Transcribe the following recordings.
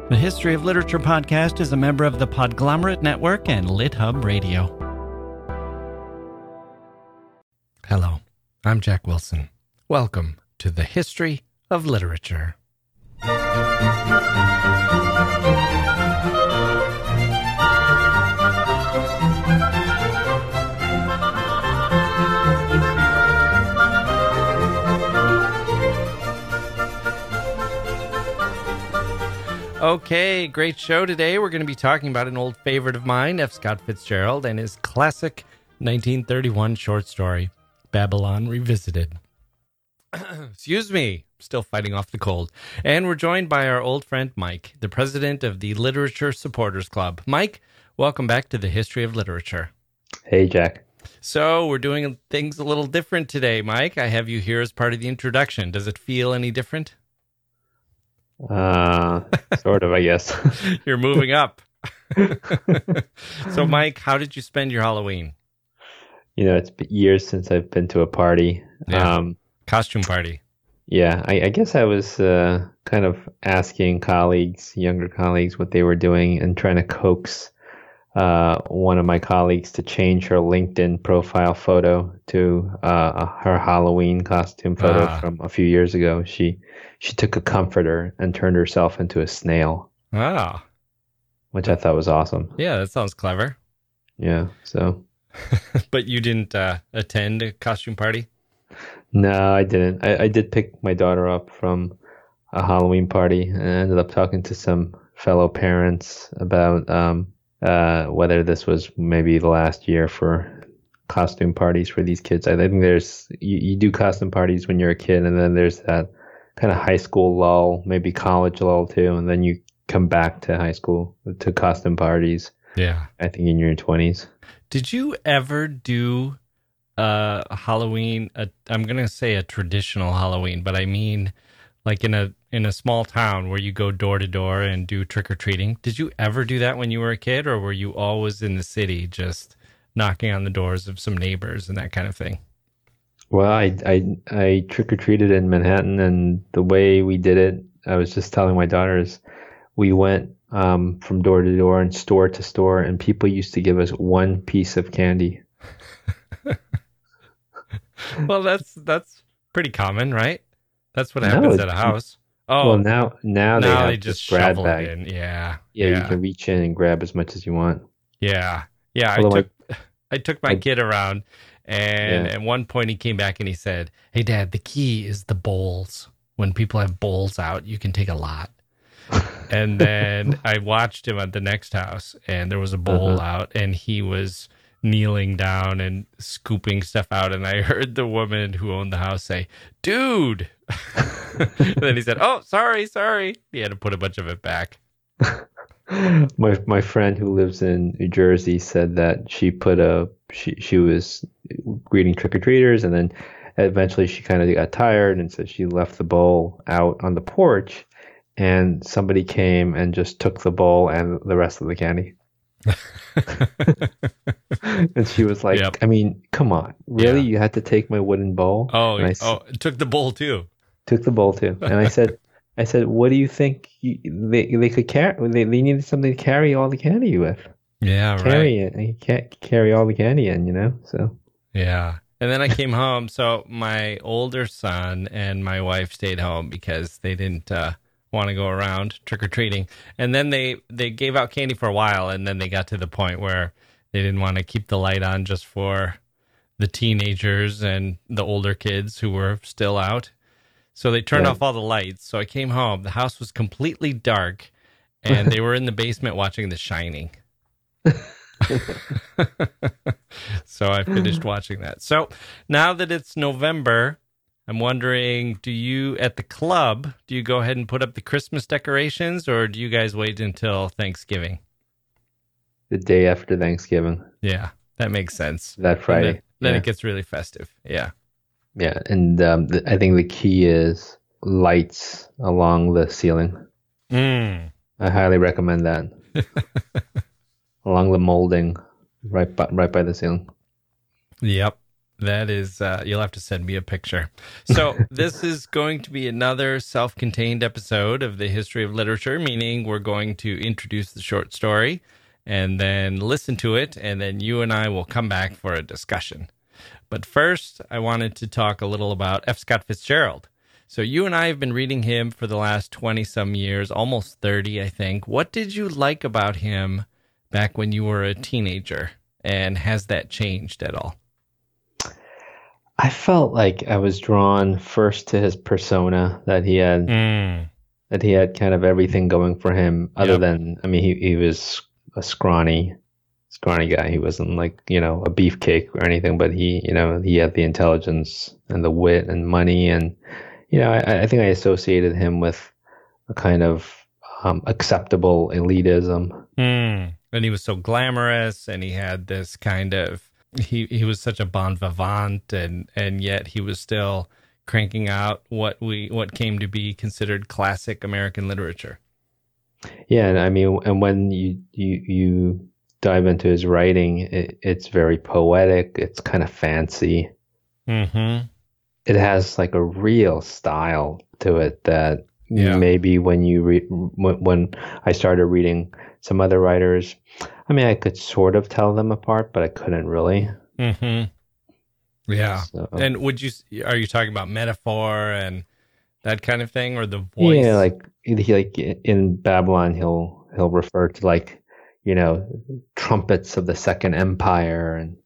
The History of Literature podcast is a member of the Podglomerate Network and LitHub Radio. Hello, I'm Jack Wilson. Welcome to the History of Literature. Okay, great show today. We're going to be talking about an old favorite of mine, F. Scott Fitzgerald, and his classic 1931 short story, Babylon Revisited. Excuse me, still fighting off the cold. And we're joined by our old friend Mike, the president of the Literature Supporters Club. Mike, welcome back to the History of Literature. Hey, Jack. So we're doing things a little different today, Mike. I have you here as part of the introduction. Does it feel any different? Sort of, I guess. You're moving up. So, Mike, how did you spend your Halloween? You know, it's been years since I've been to a party. Yeah. Costume party. Yeah, I guess I was kind of asking younger colleagues, what they were doing and trying to coax one of my colleagues to change her LinkedIn profile photo to her Halloween costume photo from a few years ago. She took a comforter and turned herself into a snail. Wow. Which I thought was awesome. Yeah, that sounds clever. Yeah, so. But you didn't attend a costume party? No, I didn't. I did pick my daughter up from a Halloween party and I ended up talking to some fellow parents about whether this was maybe the last year for costume parties for these kids. I think there's, you do costume parties when you're a kid, and then there's that kind of high school lull, maybe college lull too, and then you come back to high school to costume parties. Yeah. I think in your 20s. Did you ever do Halloween, I'm going to say a traditional Halloween, but I mean like in a small town where you go door to door and do trick-or-treating? Did you ever do that when you were a kid, or were you always in the city just knocking on the doors of some neighbors and that kind of thing? Well, I trick-or-treated in Manhattan, and the way we did it, I was just telling my daughters, we went from door to door and store to store, and people used to give us one piece of candy. Well, that's pretty common, right? That's what happens at a house. Oh, well, now they just shovel it in. Yeah, you can reach in and grab as much as you want. Yeah. I took my kid around, and at one point he came back and he said, "Hey, Dad, the key is the bowls. When people have bowls out, you can take a lot." And then I watched him at the next house, and there was a bowl out, and he was kneeling down and scooping stuff out, and I heard the woman who owned the house say, "Dude." And then he said, "Oh, sorry." He had to put a bunch of it back. My friend who lives in New Jersey said that she was greeting trick-or-treaters, and then eventually she kind of got tired, and so she left the bowl out on the porch, and somebody came and just took the bowl and the rest of the candy. And she was like, I mean, come on, really? You had to take my wooden bowl? Took the bowl too. Took the bowl too. And I said, what do you think they could carry? They needed something to carry all the candy with. Yeah, carry it. And you can't carry all the candy in, so. Yeah. And then I came home. So my older son and my wife stayed home because they didn't want to go around trick-or-treating. And then they gave out candy for a while, and then they got to the point where they didn't want to keep the light on just for the teenagers and the older kids who were still out. So they turned off all the lights. So I came home. The house was completely dark, and they were in the basement watching The Shining. So I finished watching that. So now that it's November, I'm wondering, at the club, do you go ahead and put up the Christmas decorations, or do you guys wait until Thanksgiving? The day after Thanksgiving. Yeah, that makes sense. That Friday. Then it gets really festive. Yeah. Yeah, and I think the key is lights along the ceiling. I highly recommend that. Along the molding, right by the ceiling. Yep. That is, you'll have to send me a picture. So this is going to be another self-contained episode of the History of Literature, meaning we're going to introduce the short story and then listen to it, and then you and I will come back for a discussion. But first, I wanted to talk a little about F. Scott Fitzgerald. So you and I have been reading him for the last 20-some years, almost 30, I think. What did you like about him back when you were a teenager? And has that changed at all? I felt like I was drawn first to his persona, that he had kind of everything going for him, other than, I mean, he was a scrawny guy. He wasn't like, a beefcake or anything, but he had the intelligence and the wit and money. And, I think I associated him with a kind of acceptable elitism. And he was so glamorous, and he had this kind of, he was such a bon vivant, and yet he was still cranking out what came to be considered classic American literature. Yeah, and I mean, and when you dive into his writing, it's very poetic. It's kind of fancy. Mm-hmm. It has like a real style to it that maybe when you when I started reading some other writers, I mean, I could sort of tell them apart, but I couldn't really. Mm-hmm. Yeah. So, and are you talking about metaphor and that kind of thing, or the voice? Yeah, like in Babylon, he'll refer to like, trumpets of the Second Empire and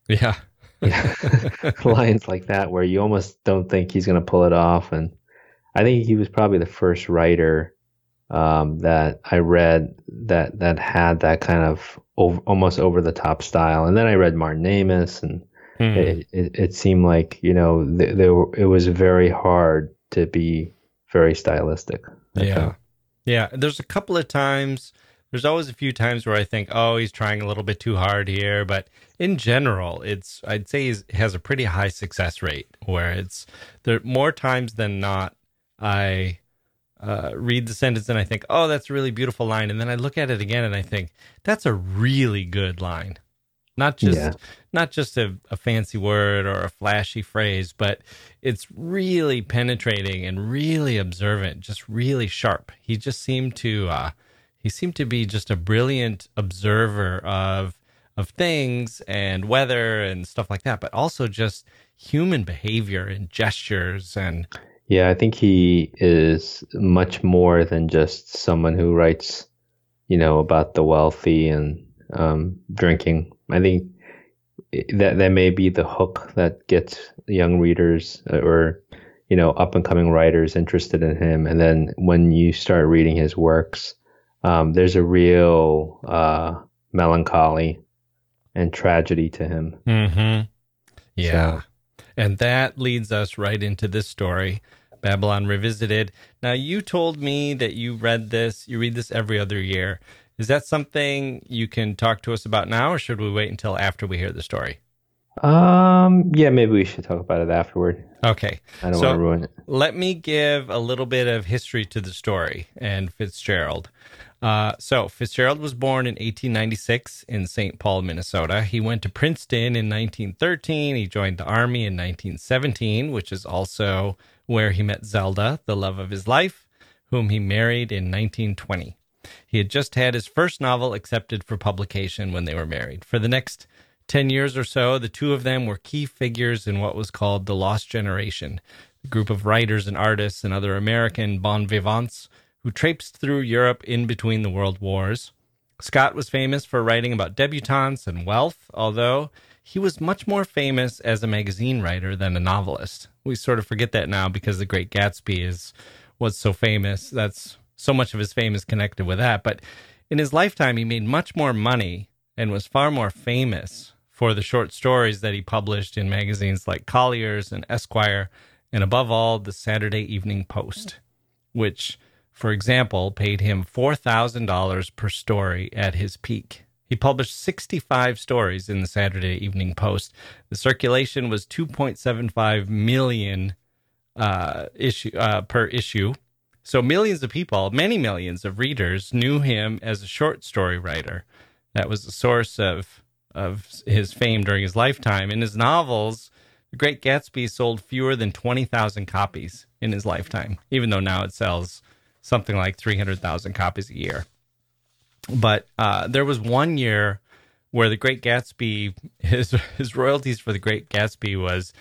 lines like that, where you almost don't think he's going to pull it off. And I think he was probably the first writer that I read that had that kind of almost over the top style. And then I read Martin Amis, and it seemed like it was very hard to be very stylistic. Yeah. There's a couple of times. There's always a few times where I think, oh, he's trying a little bit too hard here. But in general, I'd say he has a pretty high success rate, where there more times than not, I read the sentence and I think, oh, that's a really beautiful line. And then I look at it again and I think, that's a really good line. Not just a fancy word or a flashy phrase, but it's really penetrating and really observant, just really sharp. He just seemed to be just a brilliant observer of things and weather and stuff like that, but also just human behavior and gestures. And yeah, I think he is much more than just someone who writes, about the wealthy and drinking. I think that may be the hook that gets young readers or, up and coming writers interested in him. And then when you start reading his works, there's a real melancholy and tragedy to him. Mm-hmm. Yeah. So. And that leads us right into this story, Babylon Revisited. Now, you told me that you read this every other year. Is that something you can talk to us about now, or should we wait until after we hear the story? Yeah, maybe we should talk about it afterward. Okay. I don't want to ruin it. Let me give a little bit of history to the story and Fitzgerald. So Fitzgerald was born in 1896 in St. Paul, Minnesota. He went to Princeton in 1913. He joined the Army in 1917, which is also where he met Zelda, the love of his life, whom he married in 1920. He had just had his first novel accepted for publication when they were married. For the next 10 years or so, the two of them were key figures in what was called the Lost Generation, a group of writers and artists and other American bon vivants who traipsed through Europe in between the world wars. Scott was famous for writing about debutantes and wealth, although he was much more famous as a magazine writer than a novelist. We sort of forget that now because The Great Gatsby was so famous. That's so much of his fame is connected with that. But in his lifetime, he made much more money and was far more famous for the short stories that he published in magazines like Collier's and Esquire, and above all, the Saturday Evening Post, which, for example, paid him $4,000 per story at his peak. He published 65 stories in the Saturday Evening Post. The circulation was 2.75 million per issue. So millions of people, many millions of readers, knew him as a short story writer. That was the source of his fame during his lifetime. In his novels, The Great Gatsby sold fewer than 20,000 copies in his lifetime, even though now it sells something like 300,000 copies a year. But there was one year where The Great Gatsby, his royalties for The Great Gatsby was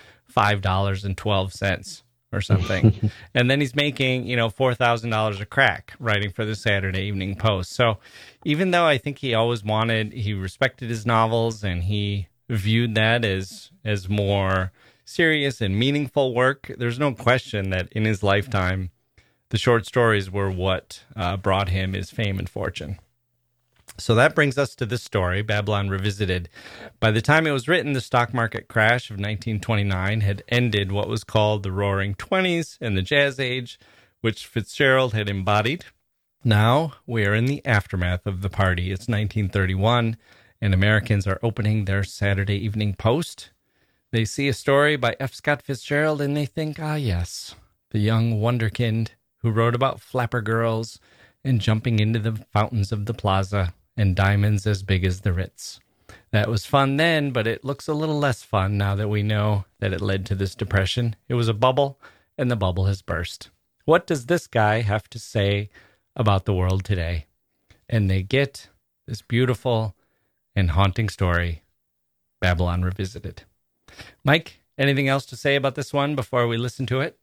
$5.12 or something. And then he's making, $4,000 a crack writing for the Saturday Evening Post. So even though I think he respected his novels and he viewed that as more serious and meaningful work, there's no question that in his lifetime, the short stories were what brought him his fame and fortune. So that brings us to this story, Babylon Revisited. By the time it was written, the stock market crash of 1929 had ended what was called the Roaring Twenties and the Jazz Age, which Fitzgerald had embodied. Now we are in the aftermath of the party. It's 1931, and Americans are opening their Saturday Evening Post. They see a story by F. Scott Fitzgerald, and they think, yes, the young wonderkind who wrote about flapper girls and jumping into the fountains of the plaza and diamonds as big as the Ritz. That was fun then, but it looks a little less fun now that we know that it led to this depression. It was a bubble, and the bubble has burst. What does this guy have to say about the world today? And they get this beautiful and haunting story, Babylon Revisited. Mike, anything else to say about this one before we listen to it?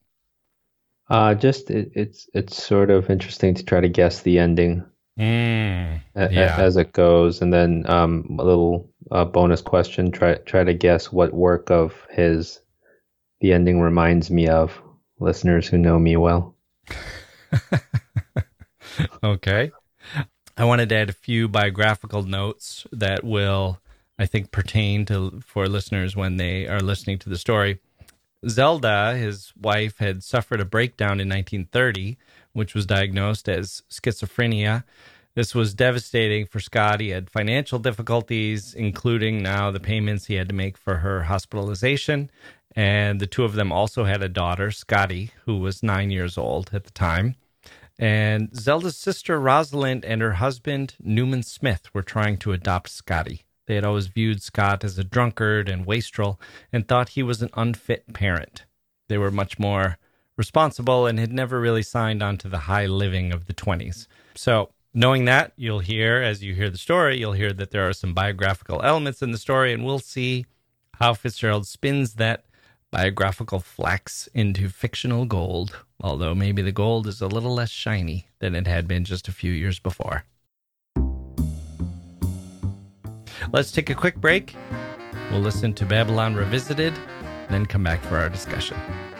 It's sort of interesting to try to guess the ending as it goes, and then a little bonus question: try to guess what work of his the ending reminds me of. Listeners who know me well. Okay, I wanted to add a few biographical notes that will, I think, pertain for listeners when they are listening to the story. Zelda, his wife, had suffered a breakdown in 1930, which was diagnosed as schizophrenia. This was devastating for Scott. He had financial difficulties, including now the payments he had to make for her hospitalization. And the two of them also had a daughter, Scotty, who was 9 years old at the time. And Zelda's sister, Rosalind, and her husband, Newman Smith, were trying to adopt Scotty. They had always viewed Scott as a drunkard and wastrel and thought he was an unfit parent. They were much more responsible and had never really signed on to the high living of the 20s. So knowing that, you'll hear, as you hear the story, you'll hear that there are some biographical elements in the story, and we'll see how Fitzgerald spins that biographical flax into fictional gold, although maybe the gold is a little less shiny than it had been just a few years before. Let's take a quick break. We'll listen to Babylon Revisited, then come back for our discussion.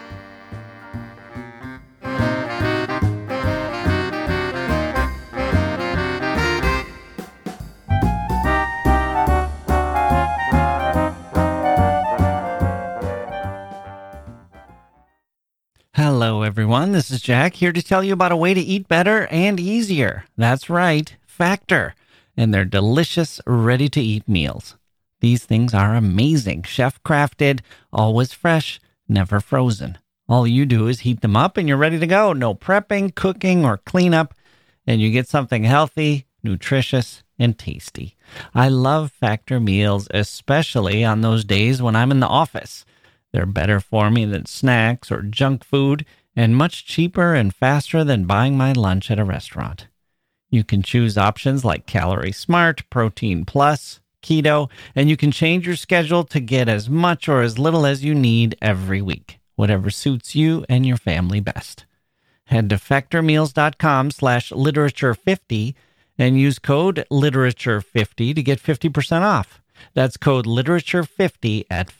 Hello, everyone. This is Jack here to tell you about a way to eat better and easier. That's right, Factor, and their delicious, ready-to-eat meals. These things are amazing, chef-crafted, always fresh, never frozen. All you do is heat them up and you're ready to go. No prepping, cooking, or cleanup, and you get something healthy, nutritious, and tasty. I love Factor meals, especially on those days when I'm in the office. They're better for me than snacks or junk food, and much cheaper and faster than buying my lunch at a restaurant. You can choose options like Calorie Smart, Protein Plus, Keto, and you can change your schedule to get as much or as little as you need every week, whatever suits you and your family best. Head to factormeals.com/literature50 and use code literature50 to get 50% off. That's code literature50 at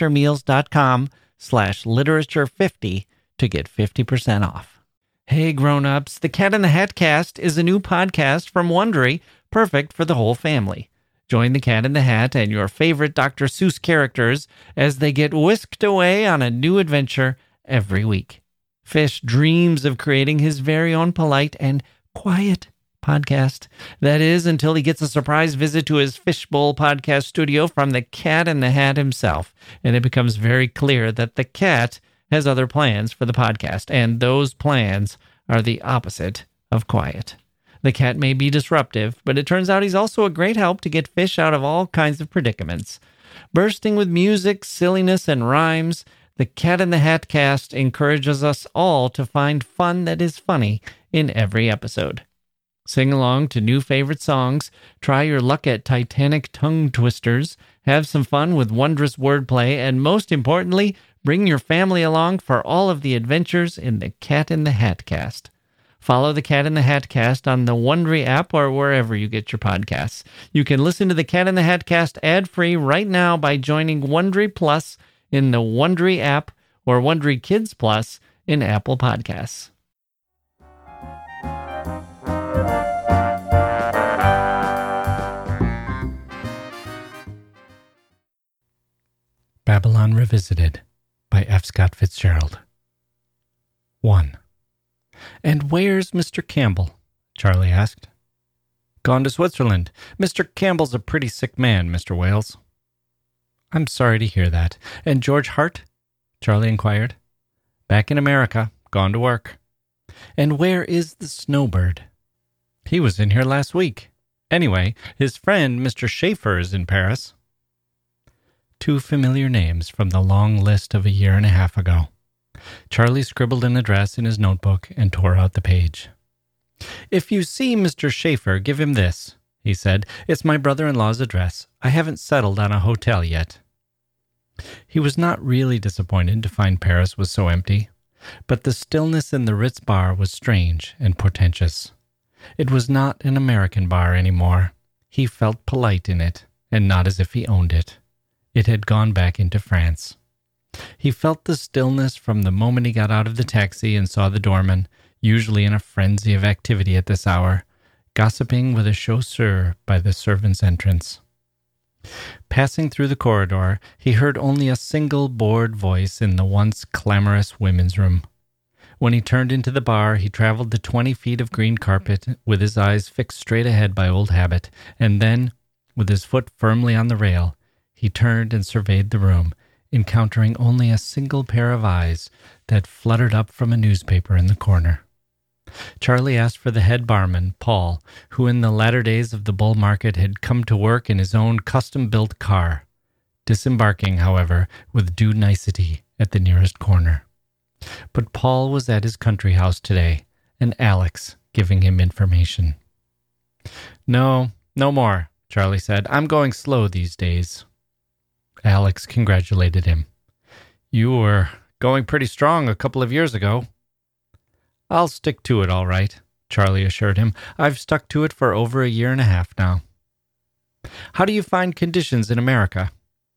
factormeals.com/literature50 to get 50% off. Hey grown-ups, the Cat in the Hat Cast is a new podcast from Wondery, perfect for the whole family. Join the Cat in the Hat and your favorite Dr. Seuss characters as they get whisked away on a new adventure every week. Fish dreams of creating his very own polite and quiet podcast. That is, until he gets a surprise visit to his Fishbowl podcast studio from the Cat in the Hat himself, and it becomes very clear that the cat has other plans for the podcast, and those plans are the opposite of quiet. The cat may be disruptive, but it turns out he's also a great help to get Fish out of all kinds of predicaments. Bursting with music, silliness, and rhymes, the Cat in the Hat cast encourages us all to find fun that is funny in every episode. Sing along to new favorite songs, try your luck at Titanic tongue twisters, have some fun with wondrous wordplay, and most importantly, bring your family along for all of the adventures in the Cat in the Hat cast. Follow the Cat in the Hat cast on the Wondery app or wherever you get your podcasts. You can listen to the Cat in the Hat cast ad-free right now by joining Wondery Plus in the Wondery app or Wondery Kids Plus in Apple Podcasts. Babylon Revisited by F. Scott Fitzgerald. 1. "And where's Mr. Campbell?" Charlie asked. "Gone to Switzerland. Mr. Campbell's a pretty sick man, Mr. Wales." "I'm sorry to hear that. And George Hart?" Charlie inquired. "Back in America. Gone to work." "And where is the Snowbird?" "He was in here last week. Anyway, his friend, Mr. Schaefer, is in Paris." 2 familiar names from the long list of a year and a half ago. Charlie scribbled an address in his notebook and tore out the page. "If you see Mr. Schaefer, give him this," he said. "It's my brother-in-law's address. I haven't settled on a hotel yet." He was not really disappointed to find Paris was so empty, but the stillness in the Ritz bar was strange and portentous. It was not an American bar anymore. He felt polite in it, and not as if he owned it. It had gone back into France. He felt the stillness from the moment he got out of the taxi and saw the doorman, usually in a frenzy of activity at this hour, gossiping with a chausseur by the servants' entrance. Passing through the corridor, he heard only a single bored voice in the once clamorous women's room. When he turned into the bar, he traveled the 20 feet of green carpet with his eyes fixed straight ahead by old habit, and then, with his foot firmly on the rail, he turned and surveyed the room, encountering only a single pair of eyes that fluttered up from a newspaper in the corner. Charlie asked for the head barman, Paul, who in the latter days of the bull market had come to work in his own custom-built car, disembarking, however, with due nicety at the nearest corner. But Paul was at his country house today, and Alex giving him information. No more, Charlie said. I'm going slow these days." Alex congratulated him. "You were going pretty strong a couple of years ago." "I'll stick to it all right," Charlie assured him. "I've stuck to it for over a year and a half now." "How do you find conditions in America?"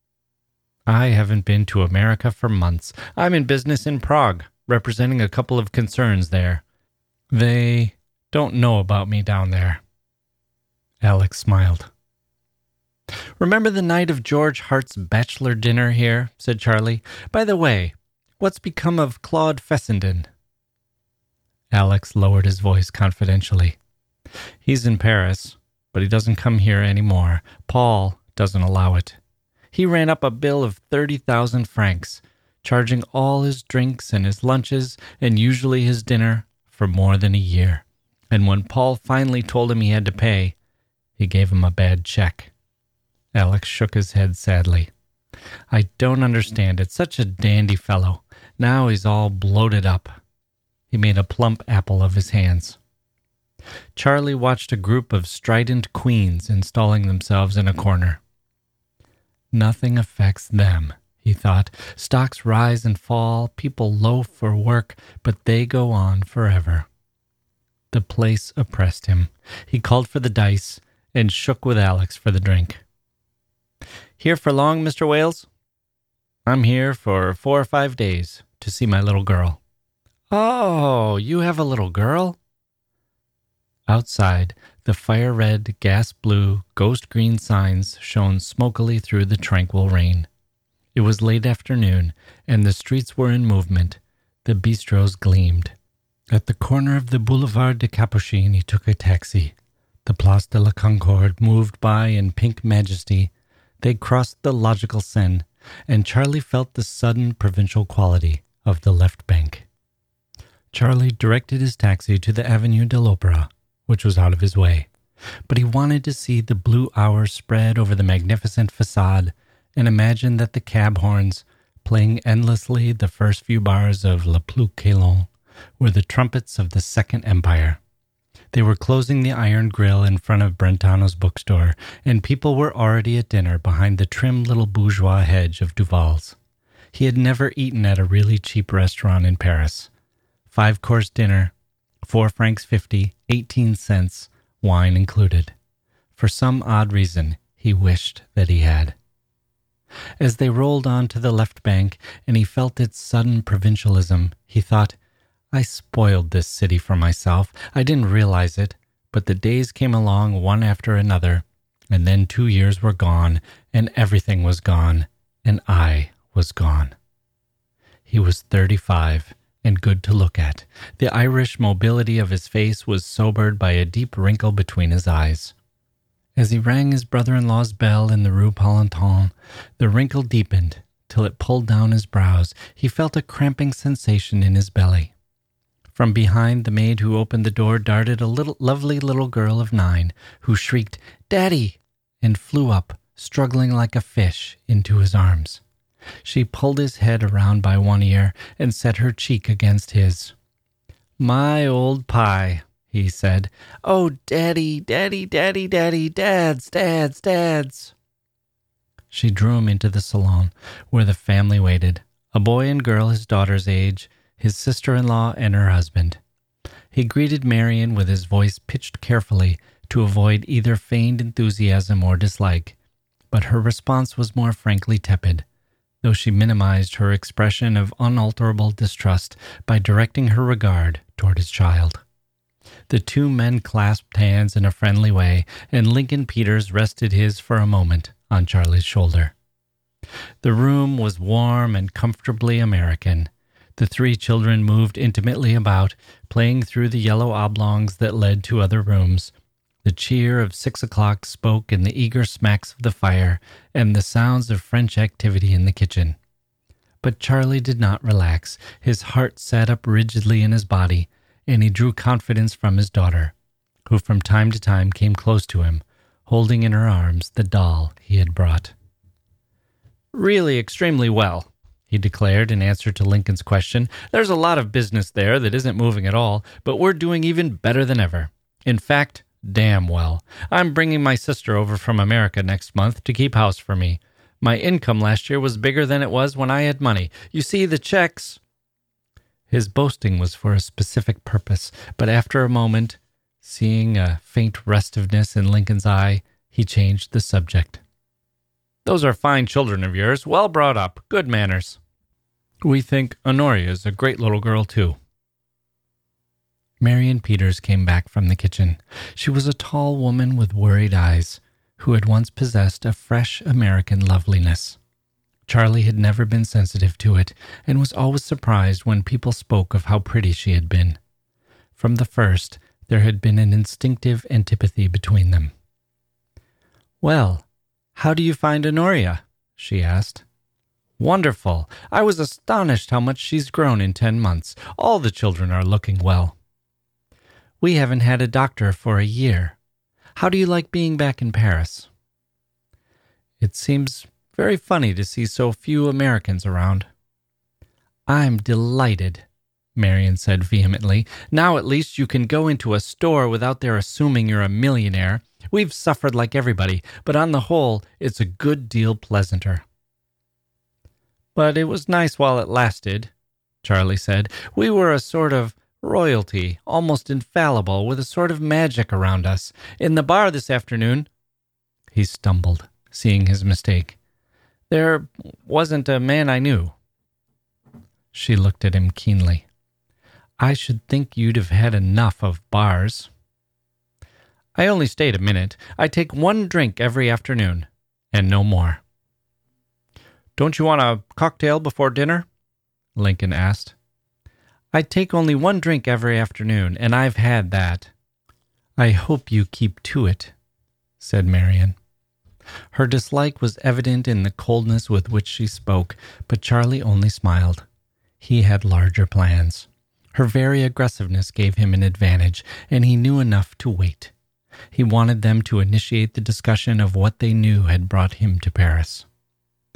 "I haven't been to America for months. I'm in business in Prague, representing a couple of concerns there. They don't know about me down there." Alex smiled. "Remember the night of George Hart's bachelor dinner here?" said Charlie. "By the way, what's become of Claude Fessenden?" Alex lowered his voice confidentially. "He's in Paris, but he doesn't come here anymore. Paul doesn't allow it. He ran up a bill of 30,000 francs, charging all his drinks and his lunches and usually his dinner for more than a year. And when Paul finally told him he had to pay, he gave him a bad check." Alex shook his head sadly. "I don't understand it. Such a dandy fellow. Now he's all bloated up." He made a plump apple of his hands. Charlie watched a group of strident queens installing themselves in a corner. Nothing affects them, he thought. Stocks rise and fall, people loaf for work, but they go on forever. The place oppressed him. He called for the dice and shook with Alex for the drink. "Here for long, Mr. Wales?" "I'm here for 4 or 5 days to see my little girl." "Oh, you have a little girl?" Outside, the fire-red, gas-blue, ghost-green signs shone smokily through the tranquil rain. It was late afternoon, and the streets were in movement. The bistros gleamed. At the corner of the Boulevard de Capuchin, he took a taxi. The Place de la Concorde moved by in pink majesty. They crossed the logical Seine, and Charlie felt the sudden provincial quality of the left bank. Charlie directed his taxi to the Avenue de l'Opéra, which was out of his way, but he wanted to see the blue hours spread over the magnificent facade and imagined that the cab horns, playing endlessly the first few bars of Le Plus Calon, were the trumpets of the Second Empire. They were closing the iron grill in front of Brentano's bookstore, and people were already at dinner behind the trim little bourgeois hedge of Duval's. He had never eaten at a really cheap restaurant in Paris. 5-course dinner, 4 francs 50, 18 cents, wine included. For some odd reason, he wished that he had. As they rolled on to the left bank and he felt its sudden provincialism, he thought, I spoiled this city for myself. I didn't realize it, but the days came along one after another, and then 2 years were gone, and everything was gone, and I was gone. He was 35 and good to look at. The Irish mobility of his face was sobered by a deep wrinkle between his eyes. As he rang his brother-in-law's bell in the Rue Palantin, the wrinkle deepened till it pulled down his brows. He felt a cramping sensation in his belly. From behind the maid who opened the door darted a lovely little girl of 9, who shrieked, "Daddy!" and flew up, struggling like a fish, into his arms. She pulled his head around by one ear and set her cheek against his. "My old pie," he said. "Oh, Daddy, Daddy, Daddy, Daddy, Dads, Dads, Dads." She drew him into the salon, where the family waited, a boy and girl his daughter's age, his sister-in-law and her husband. He greeted Marion with his voice pitched carefully to avoid either feigned enthusiasm or dislike, but her response was more frankly tepid, though she minimized her expression of unalterable distrust by directing her regard toward his child. The 2 men clasped hands in a friendly way, and Lincoln Peters rested his for a moment on Charlie's shoulder. The room was warm and comfortably American. The 3 children moved intimately about, playing through the yellow oblongs that led to other rooms. The cheer of 6 o'clock spoke in the eager smacks of the fire and the sounds of French activity in the kitchen. But Charlie did not relax. His heart sat up rigidly in his body, and he drew confidence from his daughter, who from time to time came close to him, holding in her arms the doll he had brought. "Really extremely well," he declared in answer to Lincoln's question. "There's a lot of business there that isn't moving at all, but we're doing even better than ever. In fact, damn well. I'm bringing my sister over from America next month to keep house for me. My income last year was bigger than it was when I had money. You see, the checks..." His boasting was for a specific purpose, but after a moment, seeing a faint restiveness in Lincoln's eye, he changed the subject. "Those are fine children of yours, well brought up, good manners. We think Honoria is a great little girl, too." Marion Peters came back from the kitchen. She was a tall woman with worried eyes, who had once possessed a fresh American loveliness. Charlie had never been sensitive to it, and was always surprised when people spoke of how pretty she had been. From the first, there had been an instinctive antipathy between them. "Well, how do you find Honoria?" she asked. "Wonderful. I was astonished how much she's grown in 10 months. All the children are looking well." "We haven't had a doctor for a year. How do you like being back in Paris?" "It seems very funny to see so few Americans around." "I'm delighted," Marion said vehemently. "Now at least you can go into a store without their assuming you're a millionaire. We've suffered like everybody, but on the whole, it's a good deal pleasanter." "But it was nice while it lasted," Charlie said. "We were a sort of royalty, almost infallible, with a sort of magic around us. In the bar this afternoon..." He stumbled, seeing his mistake. "There wasn't a man I knew." She looked at him keenly. "I should think you'd have had enough of bars." "I only stayed a minute. I take 1 drink every afternoon, and no more." "Don't you want a cocktail before dinner?" Lincoln asked. "I take only 1 drink every afternoon, and I've had that." "I hope you keep to it," said Marion. Her dislike was evident in the coldness with which she spoke, but Charlie only smiled. He had larger plans. Her very aggressiveness gave him an advantage, and he knew enough to wait. He wanted them to initiate the discussion of what they knew had brought him to Paris.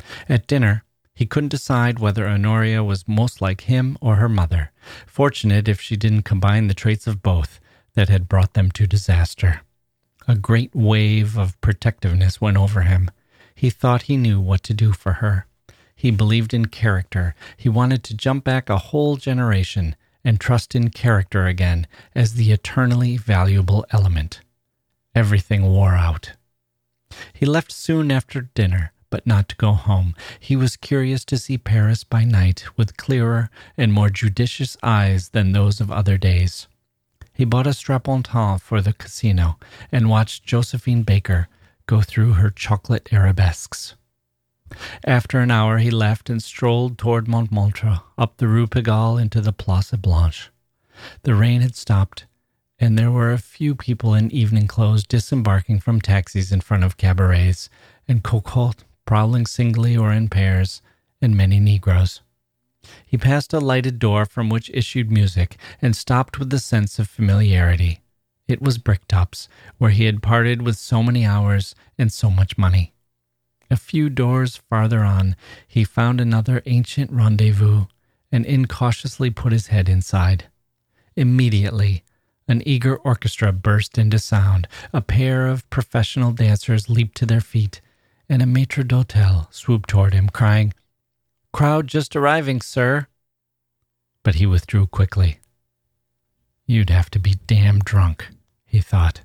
At dinner, he couldn't decide whether Honoria was most like him or her mother, fortunate if she didn't combine the traits of both that had brought them to disaster. A great wave of protectiveness went over him. He thought he knew what to do for her. He believed in character. He wanted to jump back a whole generation and trust in character again as the eternally valuable element. Everything wore out. He left soon after dinner, but not to go home. He was curious to see Paris by night with clearer and more judicious eyes than those of other days. He bought a strapontin for the casino and watched Josephine Baker go through her chocolate arabesques. After an hour, he left and strolled toward Montmartre, up the Rue Pigalle into the Place Blanche. The rain had stopped, and there were a few people in evening clothes disembarking from taxis in front of cabarets, and cocottes prowling singly or in pairs, and many Negroes. He passed a lighted door from which issued music, and stopped with a sense of familiarity. It was Bricktop's, where he had parted with so many hours and so much money. A few doors farther on, he found another ancient rendezvous, and incautiously put his head inside. Immediately, an eager orchestra burst into sound, a pair of professional dancers leaped to their feet, and a maître d'hôtel swooped toward him, crying, "Crowd just arriving, sir." But he withdrew quickly. You'd have to be damn drunk, he thought.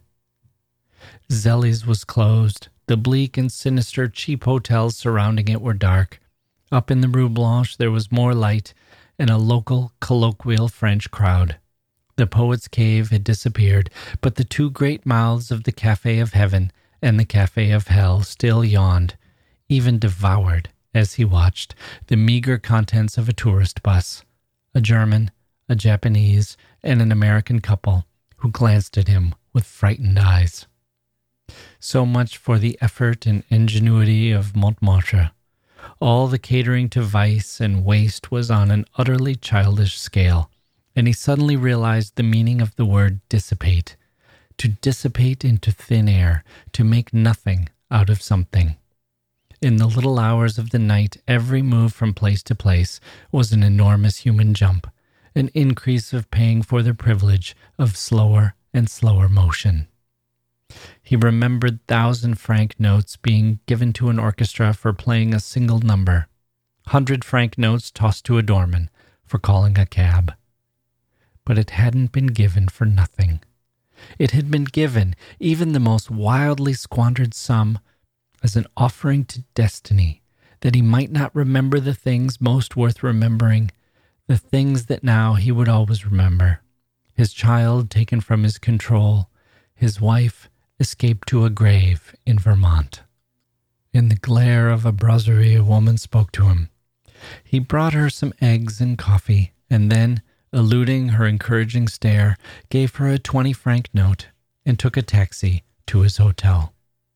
Zelli's was closed. The bleak and sinister cheap hotels surrounding it were dark. Up in the Rue Blanche there was more light and a local, colloquial French crowd. The Poet's Cave had disappeared, but the two great mouths of the Café of Heaven and the Café of Hell still yawned, even devoured, as he watched, the meager contents of a tourist bus, a German, a Japanese, and an American couple who glanced at him with frightened eyes. So much for the effort and ingenuity of Montmartre. All the catering to vice and waste was on an utterly childish scale, and he suddenly realized the meaning of the word dissipate. To dissipate into thin air, to make nothing out of something. In the little hours of the night, every move from place to place was an enormous human jump, an increase of paying for the privilege of slower and slower motion. He remembered 1,000-franc notes being given to an orchestra for playing a single number, 100-franc notes tossed to a doorman for calling a cab. But it hadn't been given for nothing. It had been given, even the most wildly squandered sum, as an offering to destiny, that he might not remember the things most worth remembering, the things that now he would always remember. His child taken from his control, his wife escaped to a grave in Vermont. In the glare of a brasserie, a woman spoke to him. He brought her some eggs and coffee, and then, eluding her encouraging stare, gave her a 20-franc note and took a taxi to his hotel.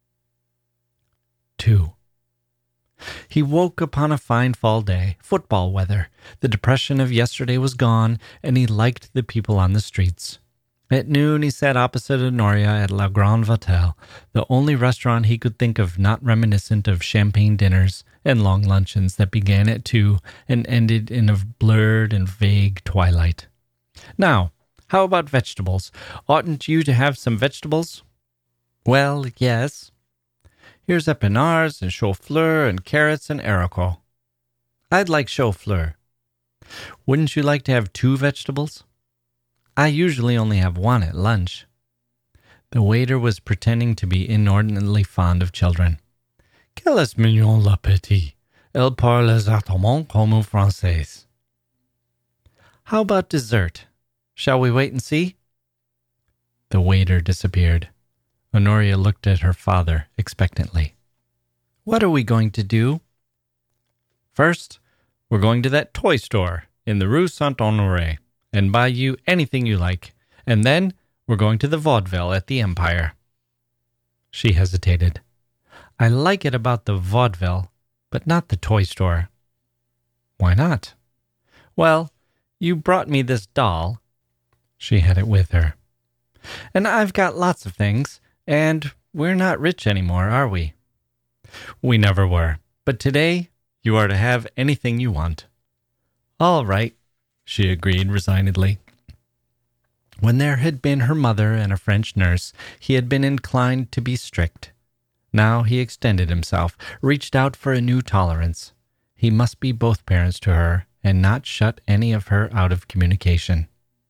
2. He woke upon a fine fall day, football weather. The depression of yesterday was gone, and he liked the people on the streets. At noon, he sat opposite Honoria at La Grande Vatel, the only restaurant he could think of not reminiscent of champagne dinners and long luncheons that began at 2 and ended in a blurred and vague twilight. "Now, how about vegetables? Oughtn't you to have some vegetables?" "Well, yes. Here's epinards and chou-fleur and carrots and haricots." "I'd like chou-fleur." "Wouldn't you like to have 2 vegetables?" "I usually only have 1 at lunch." The waiter was pretending to be inordinately fond of children. "Quel est mignon le petit. Elle parle exactement comme un Français." "How about dessert? Shall we wait and see?" The waiter disappeared. Honoria looked at her father expectantly. "What are we going to do?" "First, we're going to that toy store in the Rue Saint-Honoré and buy you anything you like, and then we're going to the vaudeville at the Empire." She hesitated. "I like it about the vaudeville, but not the toy store." "Why not?" "Well, you brought me this doll." She had it with her. "And I've got lots of things, and we're not rich anymore, are we?" "We never were, but today You are to have anything you want." "All right," she agreed resignedly. When there had been her mother and a French nurse, he had been inclined to be strict. Now he extended himself, reached out for a new tolerance. He must be both parents to her and not shut any of her out of communication.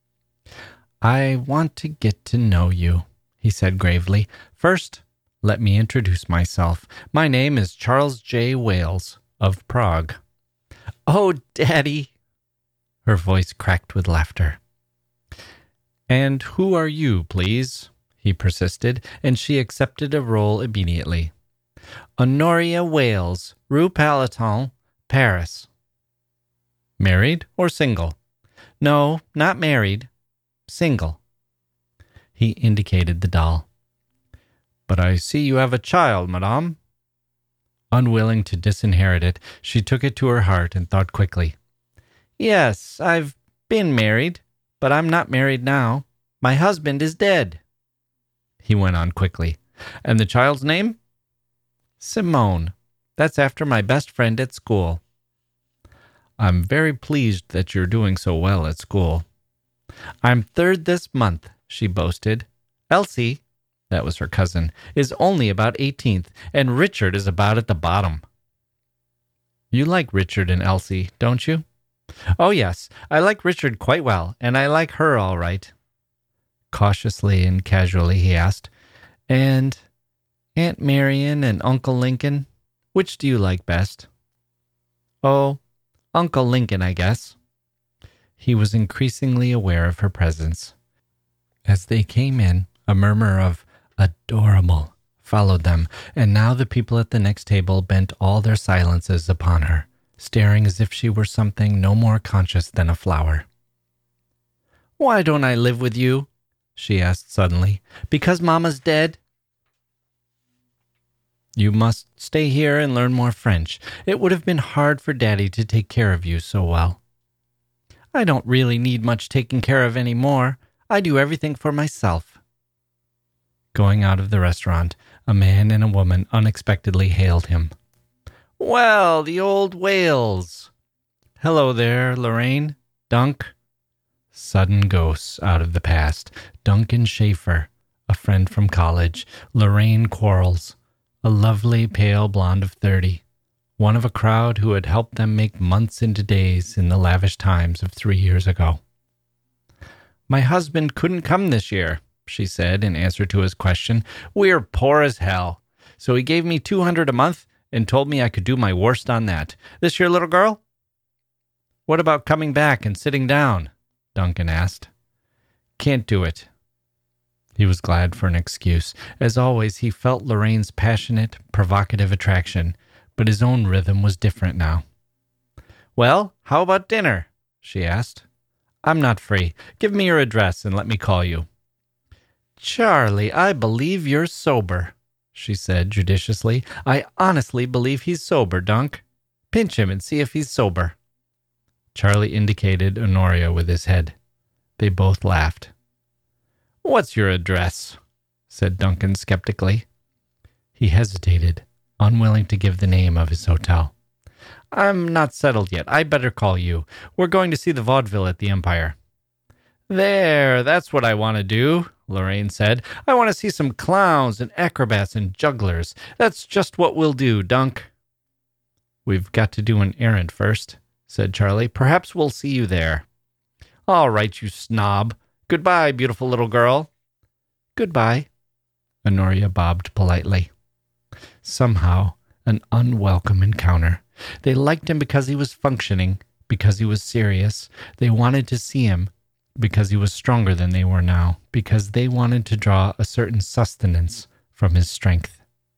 "I want to get to know you," he said gravely. "First, let me introduce myself. My name is Charles J. Wales of Prague." "Oh, Daddy!" Her voice cracked with laughter. "And who are you, please?" he persisted, and she accepted a role immediately. "Honoria Wales, Rue Palatin, Paris." "Married or single?" "No, not married. Single." He indicated the doll. "But I see you have a child, madame." Unwilling to disinherit it, she took it to her heart and thought quickly. "Yes, I've been married, but I'm not married now. My husband is dead." He went on quickly. "And the child's name?" "Simone. That's after my best friend at school." "I'm very pleased that you're doing so well at school." "I'm third this month," she boasted. "Elsie," that was her cousin, "is only about 18th, and Richard is about at the bottom." "You like Richard and Elsie, don't you?" "Oh, yes, I like Richard quite well, and I like her all right." Cautiously and casually he asked, "And Aunt Marion and Uncle Lincoln, which do you like best?" "Oh, Uncle Lincoln, I guess." He was increasingly aware of her presence. As they came in, a murmur of "adorable" followed them, and now the people at the next table bent all their silences upon her, staring as if she were something no more conscious than a flower. "Why don't I live with you?" she asked suddenly. "Because Mama's dead?" "You must stay here and learn more French. It would have been hard for Daddy to take care of you so well." "I don't really need much taking care of any more. I do everything for myself." Going out of the restaurant, a man and a woman unexpectedly hailed him. "Well, the old Wales." "Hello there, Lorraine. Dunk." Sudden ghosts out of the past. Duncan Schaefer, a friend from college. Lorraine Quarles, a lovely pale blonde of 30. One of a crowd who had helped them make months into days in the lavish times of 3 years ago. "My husband couldn't come this year," she said in answer to his question. "We're poor as hell. So he gave me $200 a month and told me I could do my worst on that. This your little girl?" "What about coming back and sitting down?" Duncan asked. "Can't do it." He was glad for an excuse. As always, he felt Lorraine's passionate, provocative attraction, but his own rhythm was different now. "Well, how about dinner?" she asked. "I'm not free. Give me your address and let me call you." "Charlie, I believe you're sober," she said judiciously. "I honestly believe he's sober, Dunk. Pinch him and see if he's sober." Charlie indicated Honoria with his head. They both laughed. "What's your address?" said Duncan skeptically. He hesitated, unwilling to give the name of his hotel. "I'm not settled yet. I better call you. We're going to see the vaudeville at the Empire." "There, that's what I want to do," Lorraine said. "I want to see some clowns and acrobats and jugglers. That's just what we'll do, Dunk." "We've got to do an errand first," said Charlie. "Perhaps we'll see you there." "All right, you snob. Goodbye, beautiful little girl." "Goodbye," Honoria bobbed politely. Somehow, an unwelcome encounter. They liked him because he was functioning, because he was serious. They wanted to see him because he was stronger than they were now, because they wanted to draw a certain sustenance from his strength.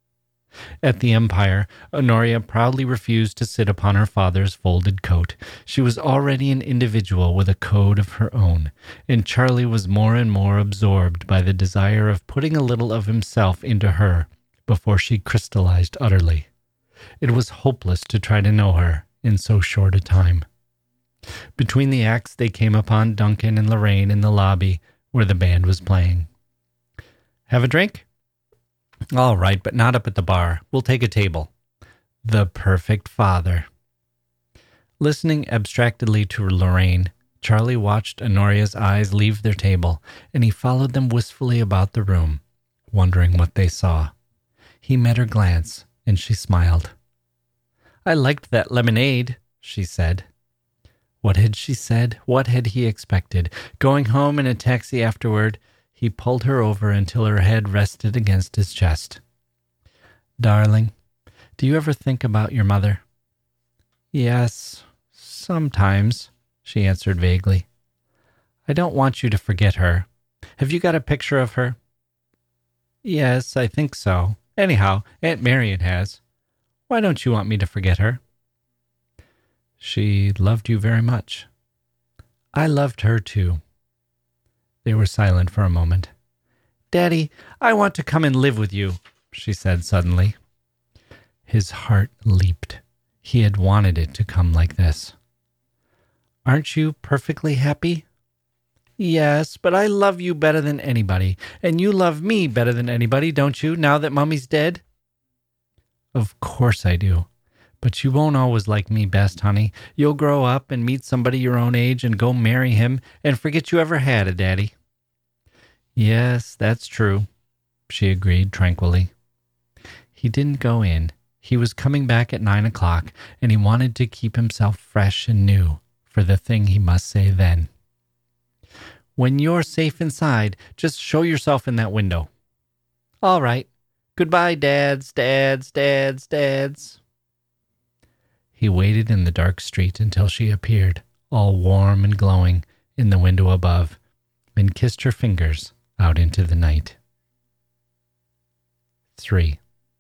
At the Empire, Honoria proudly refused to sit upon her father's folded coat. She was already an individual with a code of her own, and Charlie was more and more absorbed by the desire of putting a little of himself into her before she crystallized utterly. It was hopeless to try to know her in so short a time. Between the acts, they came upon Duncan and Lorraine in the lobby where the band was playing. "Have a drink?" "All right, but not up at the bar. We'll take a table." The perfect father. Listening abstractedly to Lorraine, Charlie watched Honoria's eyes leave their table, and he followed them wistfully about the room, wondering what they saw. He met her glance, and she smiled. "I liked that lemonade," she said. What had she said? What had he expected? Going home in a taxi afterward, he pulled her over until her head rested against his chest. "Darling, do you ever think about your mother?" "Yes, sometimes," she answered vaguely. "I don't want you to forget her. Have you got a picture of her?" "Yes, I think so. Anyhow, Aunt Marion has. Why don't you want me to forget her?" "She loved you very much." "I loved her too." They were silent for a moment. "Daddy, I want to come and live with you," she said suddenly. His heart leaped. He had wanted it to come like this. "Aren't you perfectly happy?" "Yes, but I love you better than anybody, and you love me better than anybody, don't you, now that Mummy's dead?" "Of course I do. But you won't always like me best, honey. You'll grow up and meet somebody your own age and go marry him and forget you ever had a daddy." "Yes, that's true," she agreed tranquilly. He didn't go in. He was coming back at 9 o'clock, and he wanted to keep himself fresh and new for the thing he must say then. "When you're safe inside, just show yourself in that window." "All right. Goodbye, dads. He waited in the dark street until she appeared, all warm and glowing, in the window above, and kissed her fingers out into the night. 3.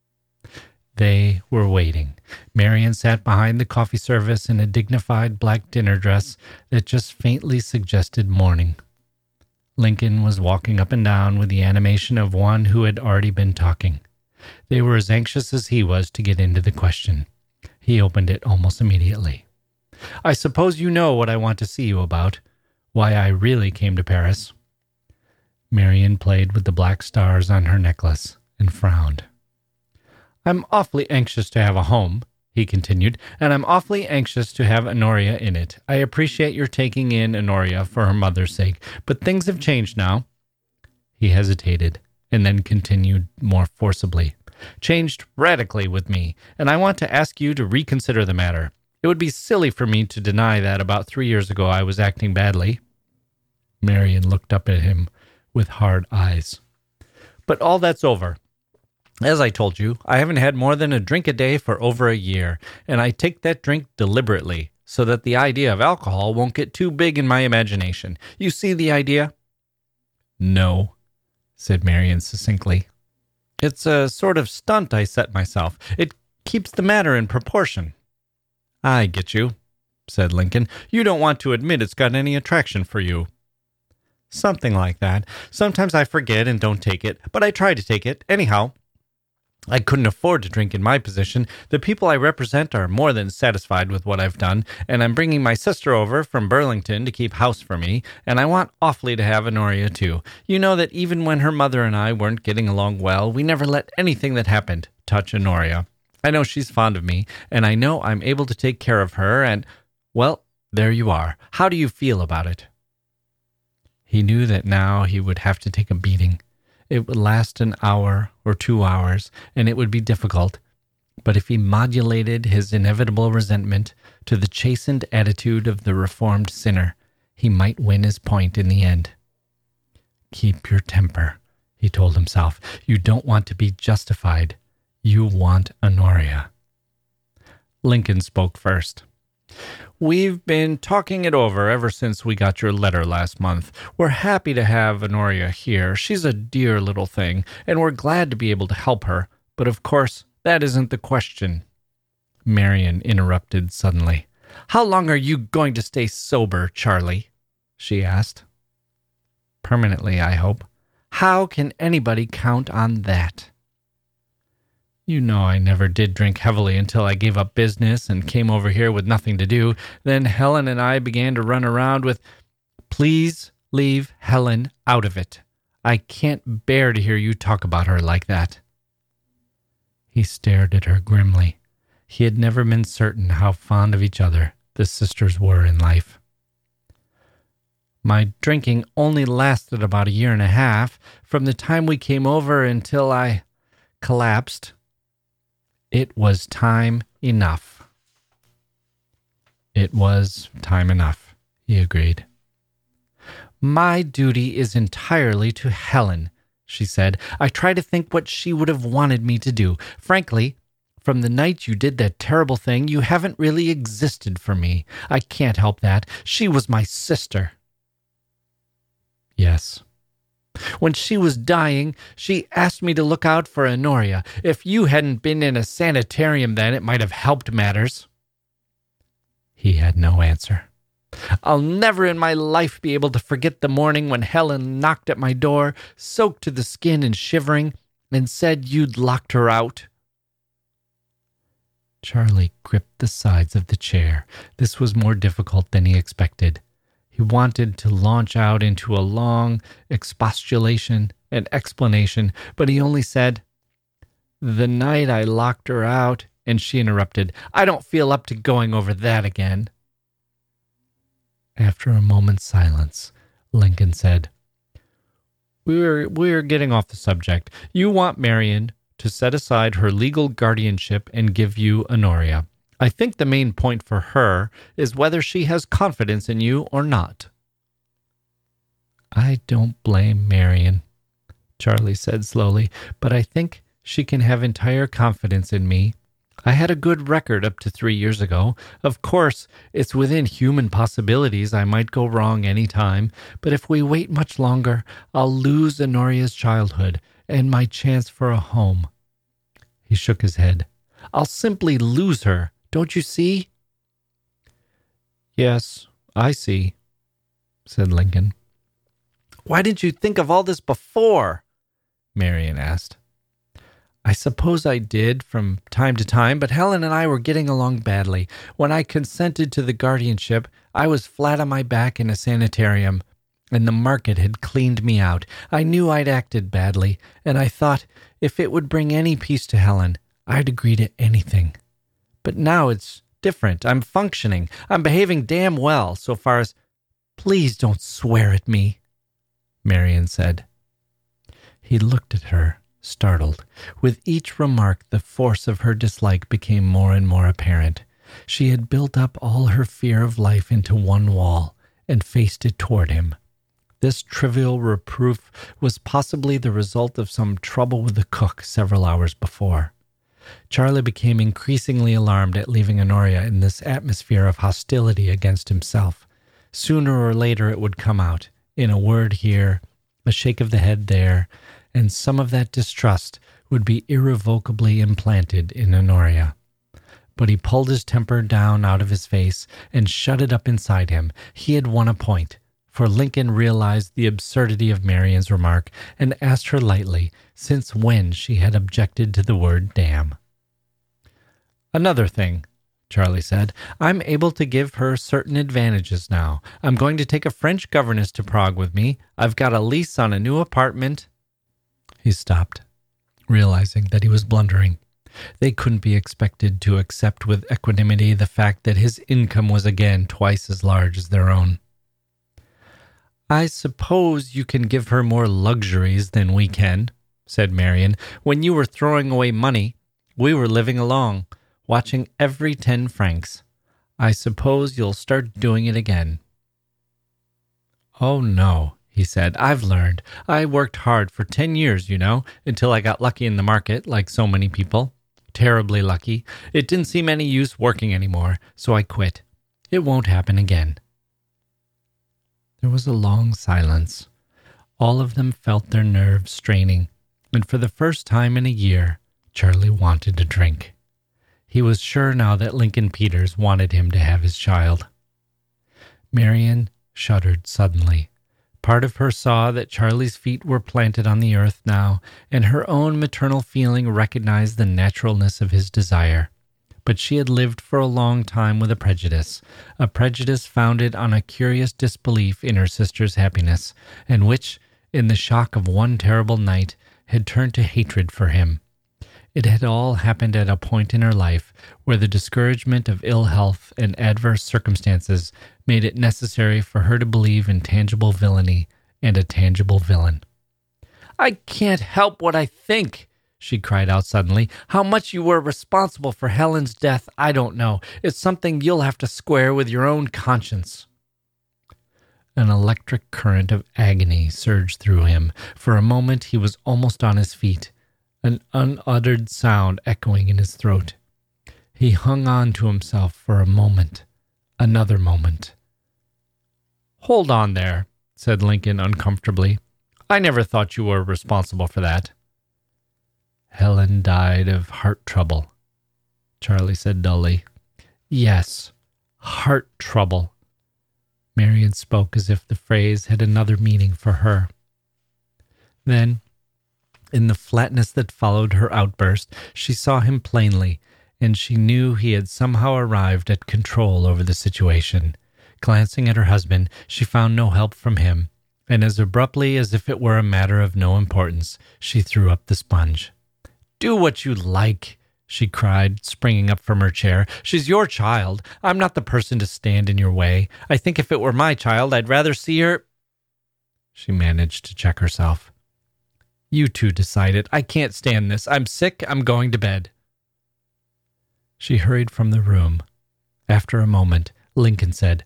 They were waiting. Marion sat behind the coffee service in a dignified black dinner dress that just faintly suggested mourning. Lincoln was walking up and down with the animation of one who had already been talking. They were as anxious as he was to get into the question. He opened it almost immediately. "I suppose you know what I want to see you about, why I really came to Paris." Marion played with the black stars on her necklace and frowned. "I'm awfully anxious to have a home," he continued, "and I'm awfully anxious to have Honoria in it. I appreciate your taking in Honoria for her mother's sake, but things have changed now." He hesitated and then continued more forcibly. "Changed radically with me, and I want to ask you to reconsider the matter. It would be silly for me to deny that about 3 years ago I was acting badly." Marion looked up at him with hard eyes. "But all that's over. As I told you, I haven't had more than a drink a day for over a year, and I take that drink deliberately so that the idea of alcohol won't get too big in my imagination. You see the idea?" "No," said Marion succinctly. "It's a sort of stunt I set myself. It keeps the matter in proportion." "I get you," said Lincoln. "You don't want to admit it's got any attraction for you." "Something like that. Sometimes I forget and don't take it, but I try to take it. Anyhow, I couldn't afford to drink in my position. The people I represent are more than satisfied with what I've done, and I'm bringing my sister over from Burlington to keep house for me, and I want awfully to have Honoria too. You know that even when her mother and I weren't getting along well, we never let anything that happened touch Honoria. I know she's fond of me, and I know I'm able to take care of her, and, well, there you are. How do you feel about it?" He knew that now he would have to take a beating. It would last an hour or 2 hours, and it would be difficult. But if he modulated his inevitable resentment to the chastened attitude of the reformed sinner, he might win his point in the end. "Keep your temper," he told himself. "You don't want to be justified. You want Honoria." Lincoln spoke first. "We've been talking it over ever since we got your letter last month. We're happy to have Honoria here. She's a dear little thing, and we're glad to be able to help her. But of course, that isn't the question." Marion interrupted suddenly. "How long are you going to stay sober, Charlie?" she asked. "Permanently, I hope." "How can anybody count on that?" "You know I never did drink heavily until I gave up business and came over here with nothing to do. Then Helen and I began to run around with—" "Please leave Helen out of it. I can't bear to hear you talk about her like that." He stared at her grimly. He had never been certain how fond of each other the sisters were in life. My drinking only lasted about 1.5 years, from the time we came over until I collapsed. It was time enough. It was time enough, he agreed. My duty is entirely to Helen, she said. I try to think what she would have wanted me to do. Frankly, from the night you did that terrible thing, you haven't really existed for me. I can't help that. She was my sister. Yes. When she was dying, she asked me to look out for Honoria. If you hadn't been in a sanitarium then, it might have helped matters. He had no answer. I'll never in my life be able to forget the morning when Helen knocked at my door, soaked to the skin and shivering, and said you'd locked her out. Charlie gripped the sides of the chair. This was more difficult than he expected. He wanted to launch out into a long expostulation and explanation, but he only said, "The night I locked her out," and she interrupted, "I don't feel up to going over that again." After a moment's silence, Lincoln said, We're getting off the subject. You want Marion to set aside her legal guardianship and give you Honoria. I think the main point for her is whether she has confidence in you or not. I don't blame Marion, Charlie said slowly, but I think she can have entire confidence in me. I had a good record up to 3 years ago. Of course, it's within human possibilities. I might go wrong any time, but if we wait much longer, I'll lose Honoria's childhood and my chance for a home. He shook his head. I'll simply lose her. Don't you see? Yes, I see, said Lincoln. Why didn't you think of all this before? Marion asked. I suppose I did from time to time, but Helen and I were getting along badly. When I consented to the guardianship, I was flat on my back in a sanitarium, and the market had cleaned me out. I knew I'd acted badly, and I thought if it would bring any peace to Helen, I'd agree to anything. But now it's different. I'm functioning. I'm behaving damn well so far as... Please don't swear at me, Marion said. He looked at her, startled. With each remark, the force of her dislike became more and more apparent. She had built up all her fear of life into one wall and faced it toward him. This trivial reproof was possibly the result of some trouble with the cook several hours before. Charlie became increasingly alarmed at leaving Honoria in this atmosphere of hostility against himself. Sooner or later it would come out, in a word here, a shake of the head there, and some of that distrust would be irrevocably implanted in Honoria. But he pulled his temper down out of his face and shut it up inside him. He had won a point, for Lincoln realized the absurdity of Marion's remark and asked her lightly since when she had objected to the word damn. Another thing, Charlie said, I'm able to give her certain advantages now. I'm going to take a French governess to Prague with me. I've got a lease on a new apartment. He stopped, realizing that he was blundering. They couldn't be expected to accept with equanimity the fact that his income was again twice as large as their own. I suppose you can give her more luxuries than we can, said Marion. When you were throwing away money, we were living along, watching every 10 francs. I suppose you'll start doing it again. Oh, no, he said. I've learned. I worked hard for 10 years, you know, until I got lucky in the market, like so many people. Terribly lucky. It didn't seem any use working anymore, so I quit. It won't happen again. There was a long silence. All of them felt their nerves straining, and for the first time in a year, Charlie wanted a drink. He was sure now that Lincoln Peters wanted him to have his child. Marion shuddered suddenly. Part of her saw that Charlie's feet were planted on the earth now, and her own maternal feeling recognized the naturalness of his desire. But she had lived for a long time with a prejudice founded on a curious disbelief in her sister's happiness, and which, in the shock of one terrible night, had turned to hatred for him. It had all happened at a point in her life where the discouragement of ill health and adverse circumstances made it necessary for her to believe in tangible villainy and a tangible villain. "I can't help what I think," she cried out suddenly. "How much you were responsible for Helen's death, I don't know. It's something you'll have to square with your own conscience." An electric current of agony surged through him. For a moment he was almost on his feet, an unuttered sound echoing in his throat. He hung on to himself for a moment, another moment. "Hold on there," said Lincoln uncomfortably. "I never thought you were responsible for that." "Helen died of heart trouble," Charlie said dully. "Yes, heart trouble." Marion spoke as if the phrase had another meaning for her. Then, in the flatness that followed her outburst, she saw him plainly, and she knew he had somehow arrived at control over the situation. Glancing at her husband, she found no help from him, and as abruptly as if it were a matter of no importance, she threw up the sponge. "Do what you like," she cried, springing up from her chair. "She's your child. I'm not the person to stand in your way. I think if it were my child, I'd rather see her—" She managed to check herself. "You two decide it. I can't stand this. I'm sick. I'm going to bed." She hurried from the room. After a moment, Lincoln said,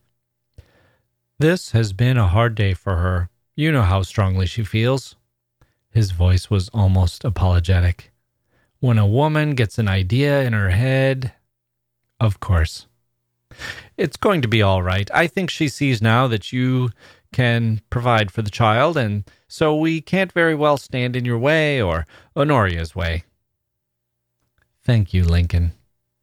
"This has been a hard day for her. You know how strongly she feels." His voice was almost apologetic. "When a woman gets an idea in her head—" "Of course." "It's going to be all right. I think she sees now that you can provide for the child, and so we can't very well stand in your way or Honoria's way." "Thank you, Lincoln.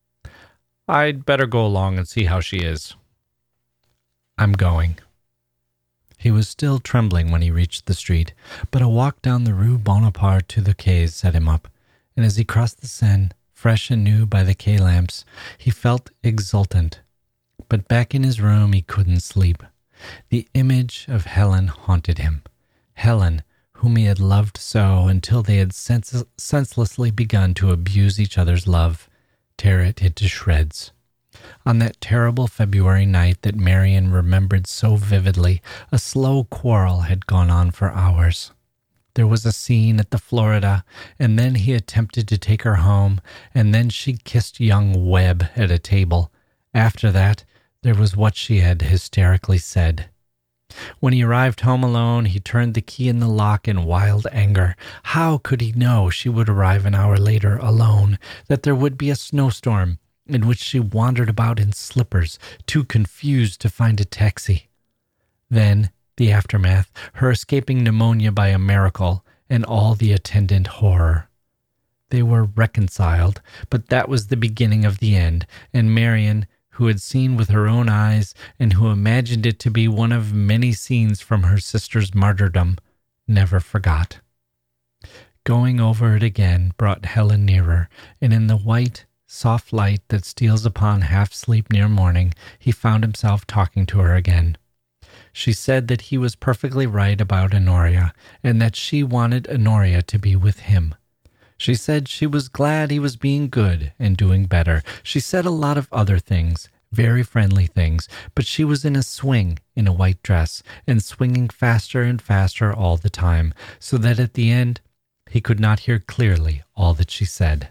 I'd better go along and see how she is." "I'm going." He was still trembling when he reached the street, but a walk down the Rue Bonaparte to the quays set him up, and as he crossed the Seine, fresh and new by the quay lamps, he felt exultant. But back in his room he couldn't sleep. The image of Helen haunted him. Helen, whom he had loved so until they had senselessly begun to abuse each other's love, tear it into shreds. On that terrible February night that Marion remembered so vividly, a slow quarrel had gone on for hours. There was a scene at the Florida, and then he attempted to take her home, and then she kissed young Webb at a table. After that, there was what she had hysterically said. When he arrived home alone, he turned the key in the lock in wild anger. How could he know she would arrive an hour later alone, that there would be a snowstorm in which she wandered about in slippers, too confused to find a taxi? Then, the aftermath, her escaping pneumonia by a miracle, and all the attendant horror. They were reconciled, but that was the beginning of the end, and Marion, who had seen with her own eyes and who imagined it to be one of many scenes from her sister's martyrdom, never forgot. Going over it again brought Helen nearer, and in the white, soft light that steals upon half-sleep near morning, he found himself talking to her again. She said that he was perfectly right about Honoria, and that she wanted Honoria to be with him. She said she was glad he was being good and doing better. She said a lot of other things, very friendly things, but she was in a swing in a white dress, and swinging faster and faster all the time, so that at the end he could not hear clearly all that she said.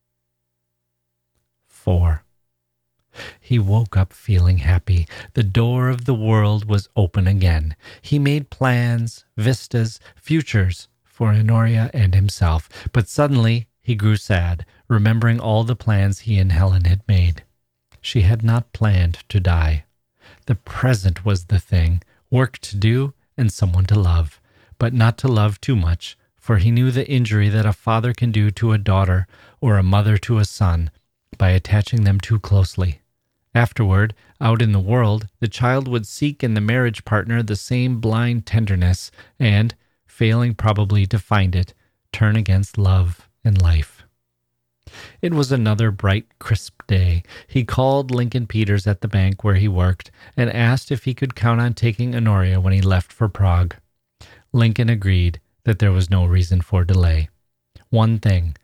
4. He woke up feeling happy. The door of the world was open again. He made plans, vistas, futures for Honoria and himself, but suddenly he grew sad, remembering all the plans he and Helen had made. She had not planned to die. The present was the thing, work to do and someone to love, but not to love too much, for he knew the injury that a father can do to a daughter or a mother to a son by attaching them too closely. Afterward, out in the world, the child would seek in the marriage partner the same blind tenderness and, failing probably to find it, turn against love and life. It was another bright, crisp day. He called Lincoln Peters at the bank where he worked and asked if he could count on taking Honoria when he left for Prague. Lincoln agreed that there was no reason for delay. One thing,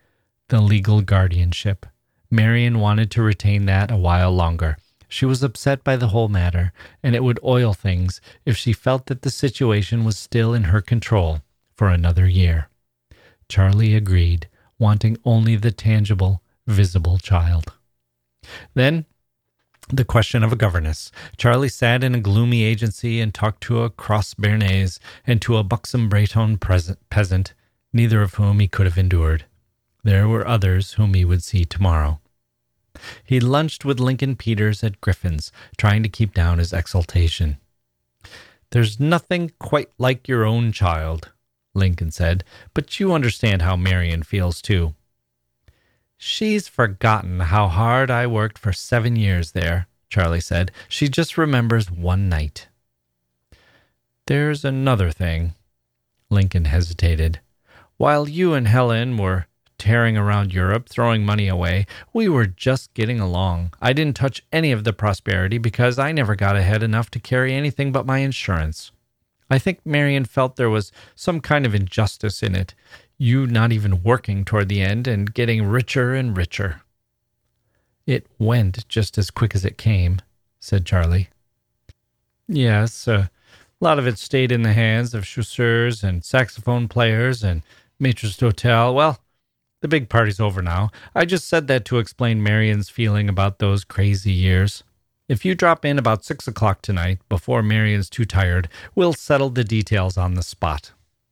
The legal guardianship. Marion wanted to retain that a while longer. She was upset by the whole matter, and it would oil things if she felt that the situation was still in her control for another year. Charlie agreed, wanting only the tangible, visible child. Then, the question of a governess. Charlie sat in a gloomy agency and talked to a cross Béarnais and to a buxom Breton peasant, neither of whom he could have endured. There were others whom he would see tomorrow. He lunched with Lincoln Peters at Griffin's, trying to keep down his exultation. "There's nothing quite like your own child," Lincoln said, "but you understand how Marion feels, too." "She's forgotten how hard I worked for 7 years there," Charlie said. "She just remembers one night." "There's another thing." Lincoln hesitated. "While you and Helen were tearing around Europe, throwing money away, we were just getting along. I didn't touch any of the prosperity because I never got ahead enough to carry anything but my insurance. I think Marion felt there was some kind of injustice in it, you not even working toward the end and getting richer and richer." "It went just as quick as it came," said Charlie. "Yes, a lot of it stayed in the hands of chasseurs and saxophone players and maîtres d'hôtel. Well, the big party's over now. I just said that to explain Marion's feeling about those crazy years. If you drop in about 6 o'clock tonight, before Marion's too tired, we'll settle the details on the spot."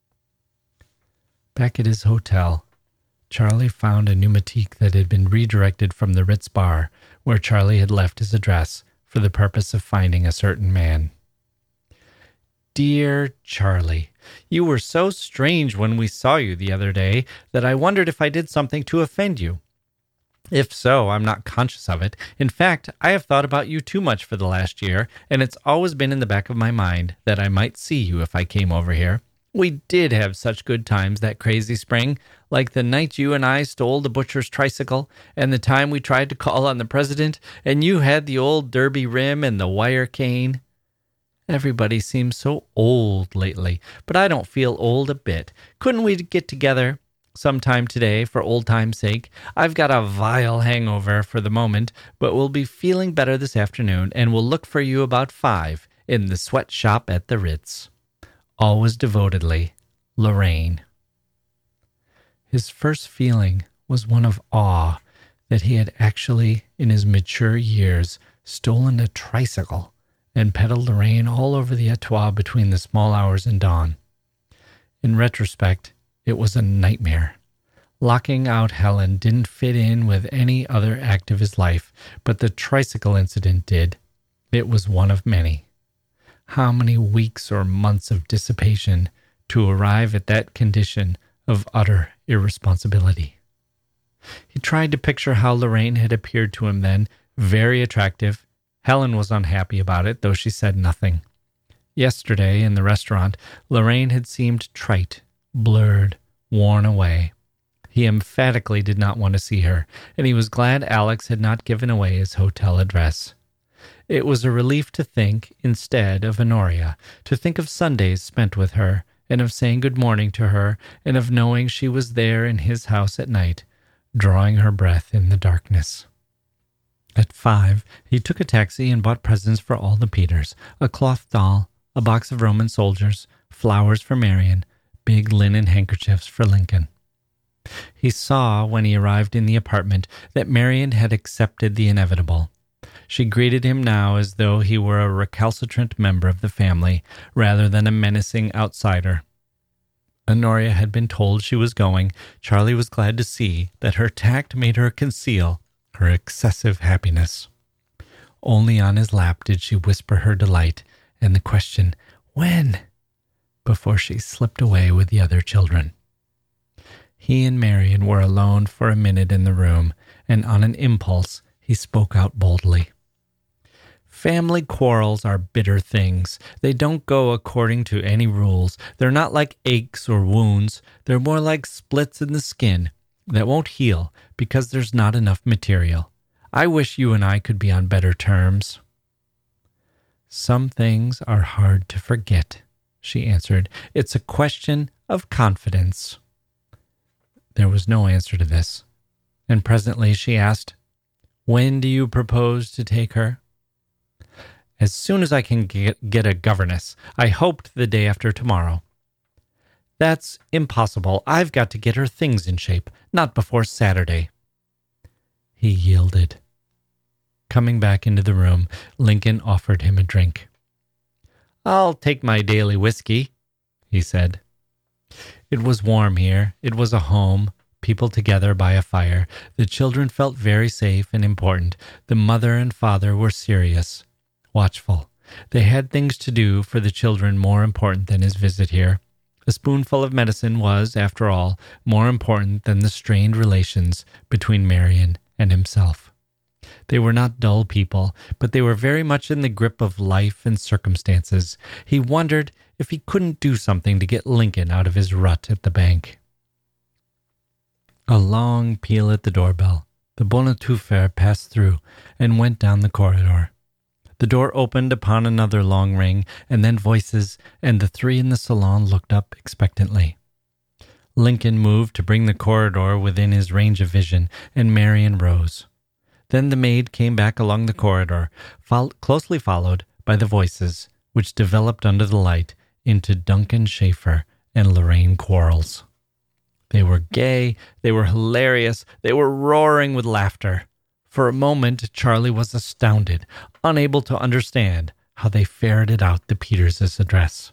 Back at his hotel, Charlie found a pneumatique that had been redirected from the Ritz bar, where Charlie had left his address, for the purpose of finding a certain man. "Dear Charlie, you were so strange when we saw you the other day that I wondered if I did something to offend you. If so, I'm not conscious of it. In fact, I have thought about you too much for the last year, and it's always been in the back of my mind that I might see you if I came over here. We did have such good times that crazy spring, like the night you and I stole the butcher's tricycle, and the time we tried to call on the president, and you had the old derby rim and the wire cane. Everybody seems so old lately, but I don't feel old a bit. Couldn't we get together sometime today for old time's sake? I've got a vile hangover for the moment, but we'll be feeling better this afternoon, and we'll look for you about 5 in the sweatshop at the Ritz. Always devotedly, Lorraine. His first feeling was one of awe that he had actually, in his mature years, stolen a tricycle and pedaled Lorraine all over the Etoile between the small hours and dawn. In retrospect, it was a nightmare. Locking out Helen didn't fit in with any other act of his life, but the tricycle incident did. It was one of many. How many weeks or months of dissipation to arrive at that condition of utter irresponsibility? He tried to picture how Lorraine had appeared to him then, very attractive. Helen was unhappy about it, though she said nothing. Yesterday, in the restaurant, Lorraine had seemed trite, blurred, worn away. He emphatically did not want to see her, and he was glad Alex had not given away his hotel address. It was a relief to think, instead of Honoria, to think of Sundays spent with her, and of saying good morning to her, and of knowing she was there in his house at night, drawing her breath in the darkness. At 5, he took a taxi and bought presents for all the Peters, a cloth doll, a box of Roman soldiers, flowers for Marion, big linen handkerchiefs for Lincoln. He saw, when he arrived in the apartment, that Marion had accepted the inevitable. She greeted him now as though he were a recalcitrant member of the family, rather than a menacing outsider. Honoria had been told she was going. Charlie was glad to see that her tact made her conceal her excessive happiness. Only on his lap did she whisper her delight and the question, "When?" before she slipped away with the other children. He and Marion were alone for a minute in the room, and on an impulse he spoke out boldly. "Family quarrels are bitter things. They don't go according to any rules. They're not like aches or wounds. They're more like splits in the skin that won't heal because there's not enough material. I wish you and I could be on better terms." "Some things are hard to forget," she answered. "It's a question of confidence." There was no answer to this, And presently she asked, "When do you propose to take her?" "As soon as I can get a governess. I hoped the day after tomorrow." "That's impossible. I've got to get her things in shape, not before Saturday." He yielded. Coming back into the room, Lincoln offered him a drink. "I'll take my daily whiskey," he said. It was warm here. It was a home, people together by a fire. The children felt very safe and important. The mother and father were serious, watchful. They had things to do for the children more important than his visit here. A spoonful of medicine was, after all, more important than the strained relations between Marion and himself. They were not dull people, but they were very much in the grip of life and circumstances. He wondered if he couldn't do something to get Lincoln out of his rut at the bank. A long peal at the doorbell. The Bonneteuffer passed through and went down the corridor. The door opened upon another long ring, and then voices, and the three in the salon looked up expectantly. Lincoln moved to bring the corridor within his range of vision, and Marion rose. Then the maid came back along the corridor, closely followed by the voices, which developed under the light into Duncan Schaefer and Lorraine Quarles. They were gay, they were hilarious, they were roaring with laughter. For a moment, Charlie was astounded, unable to understand how they ferreted out the Peters' address.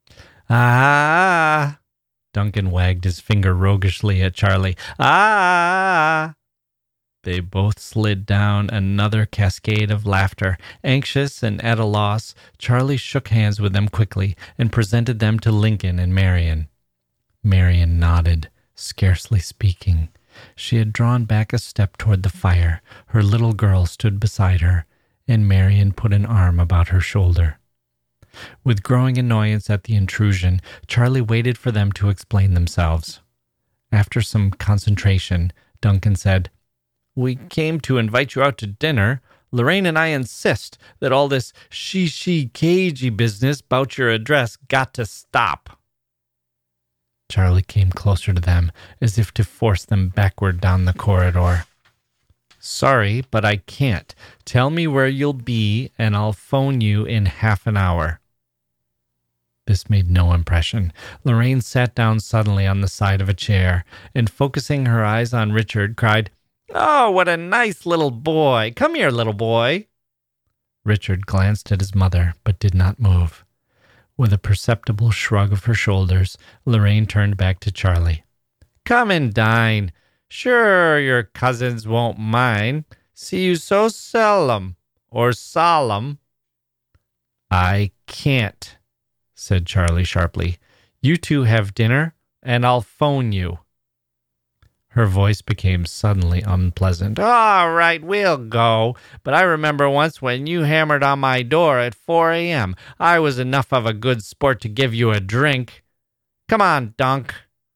"Ah!" Duncan wagged his finger roguishly at Charlie. "Ah!" They both slid down another cascade of laughter. Anxious and at a loss, Charlie shook hands with them quickly and presented them to Lincoln and Marion. Marion nodded, scarcely speaking. She had drawn back a step toward the fire. Her little girl stood beside her, and Marion put an arm about her shoulder. With growing annoyance at the intrusion, Charlie waited for them to explain themselves. After some concentration, Duncan said, "We came to invite you out to dinner. Lorraine and I insist that all this cagey business about your address got to stop." Charlie came closer to them, as if to force them backward down the corridor. "Sorry, but I can't. Tell me where you'll be, and I'll phone you in half an hour." This made no impression. Lorraine sat down suddenly on the side of a chair, and focusing her eyes on Richard, cried, "Oh, what a nice little boy! Come here, little boy!" Richard glanced at his mother, but did not move. With a perceptible shrug of her shoulders, Lorraine turned back to Charlie. "Come and dine. Sure, your cousins won't mind. See you so seldom, or solemn." "I can't," said Charlie sharply. "You two have dinner, and I'll phone you." Her voice became suddenly unpleasant. "All right, we'll go. But I remember once when you hammered on my door at 4 a.m. I was enough of a good sport to give you a drink. Come on, Dunk."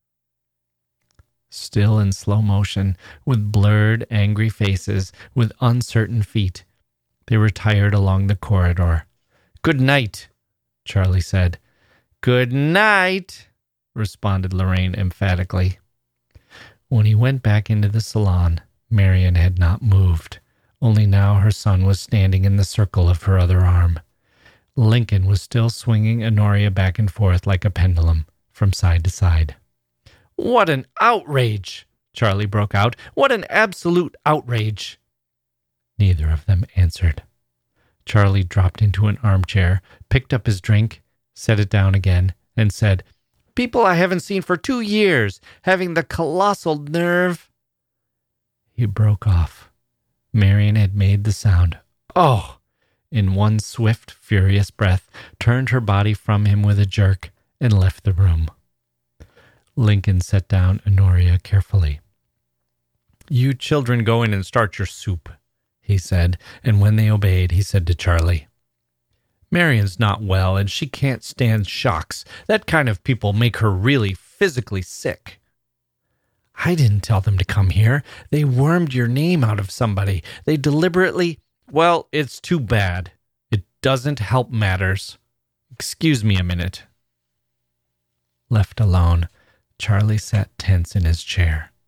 Still in slow motion, with blurred, angry faces, with uncertain feet, they retired along the corridor. "Good night," Charlie said. "Good night," responded Lorraine emphatically. When he went back into the salon, Marion had not moved. Only now her son was standing in the circle of her other arm. Lincoln was still swinging Honoria back and forth like a pendulum, from side to side. "What an outrage!" Charlie broke out. "What an absolute outrage!" Neither of them answered. Charlie dropped into an armchair, picked up his drink, set it down again, and said, "People I haven't seen for 2 years, having the colossal nerve—" He broke off. Marion had made the sound, "Oh!" in one swift, furious breath, turned her body from him with a jerk, and left the room. Lincoln set down Honoria carefully. "You children go in and start your soup," he said, and when they obeyed, he said to Charlie, "Marion's not well, and she can't stand shocks. That kind of people make her really physically sick." "I didn't tell them to come here. They wormed your name out of somebody. They deliberately—" "Well, it's too bad. It doesn't help matters. Excuse me a minute." Left alone, Charlie sat tense in his chair.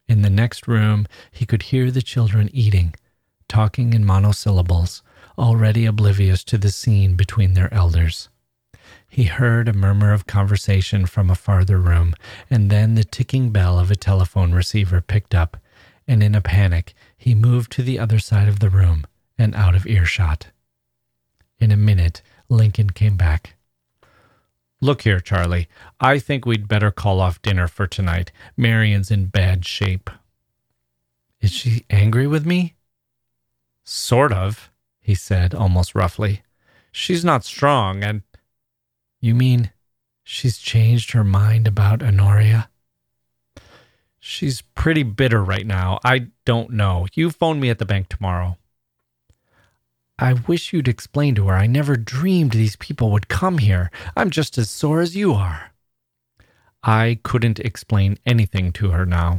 In the next room, he could hear the children eating, talking in monosyllables, already oblivious to the scene between their elders. He heard a murmur of conversation from a farther room, and then the ticking bell of a telephone receiver picked up, and in a panic, he moved to the other side of the room and out of earshot. In a minute, Lincoln came back. "Look here, Charlie. I think we'd better call off dinner for tonight. Marion's in bad shape." "Is she angry with me?" "Sort of," he said, almost roughly. "She's not strong, and—" "You mean she's changed her mind about Honoria?" "She's pretty bitter right now. I don't know. You phone me at the bank tomorrow." "I wish you'd explain to her I never dreamed these people would come here. I'm just as sore as you are." I couldn't explain anything to her now.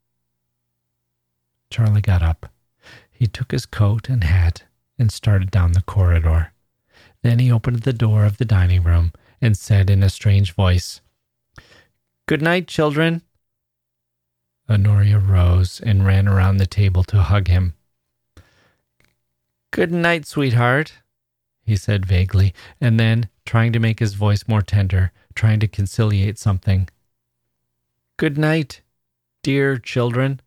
Charlie got up. He took his coat and hat and started down the corridor. Then he opened the door of the dining room and said in a strange voice, "Good night, children." Honoria rose and ran around the table to hug him. "Good night, sweetheart," he said vaguely, and then, trying to make his voice more tender, trying to conciliate something, "Good night, dear children."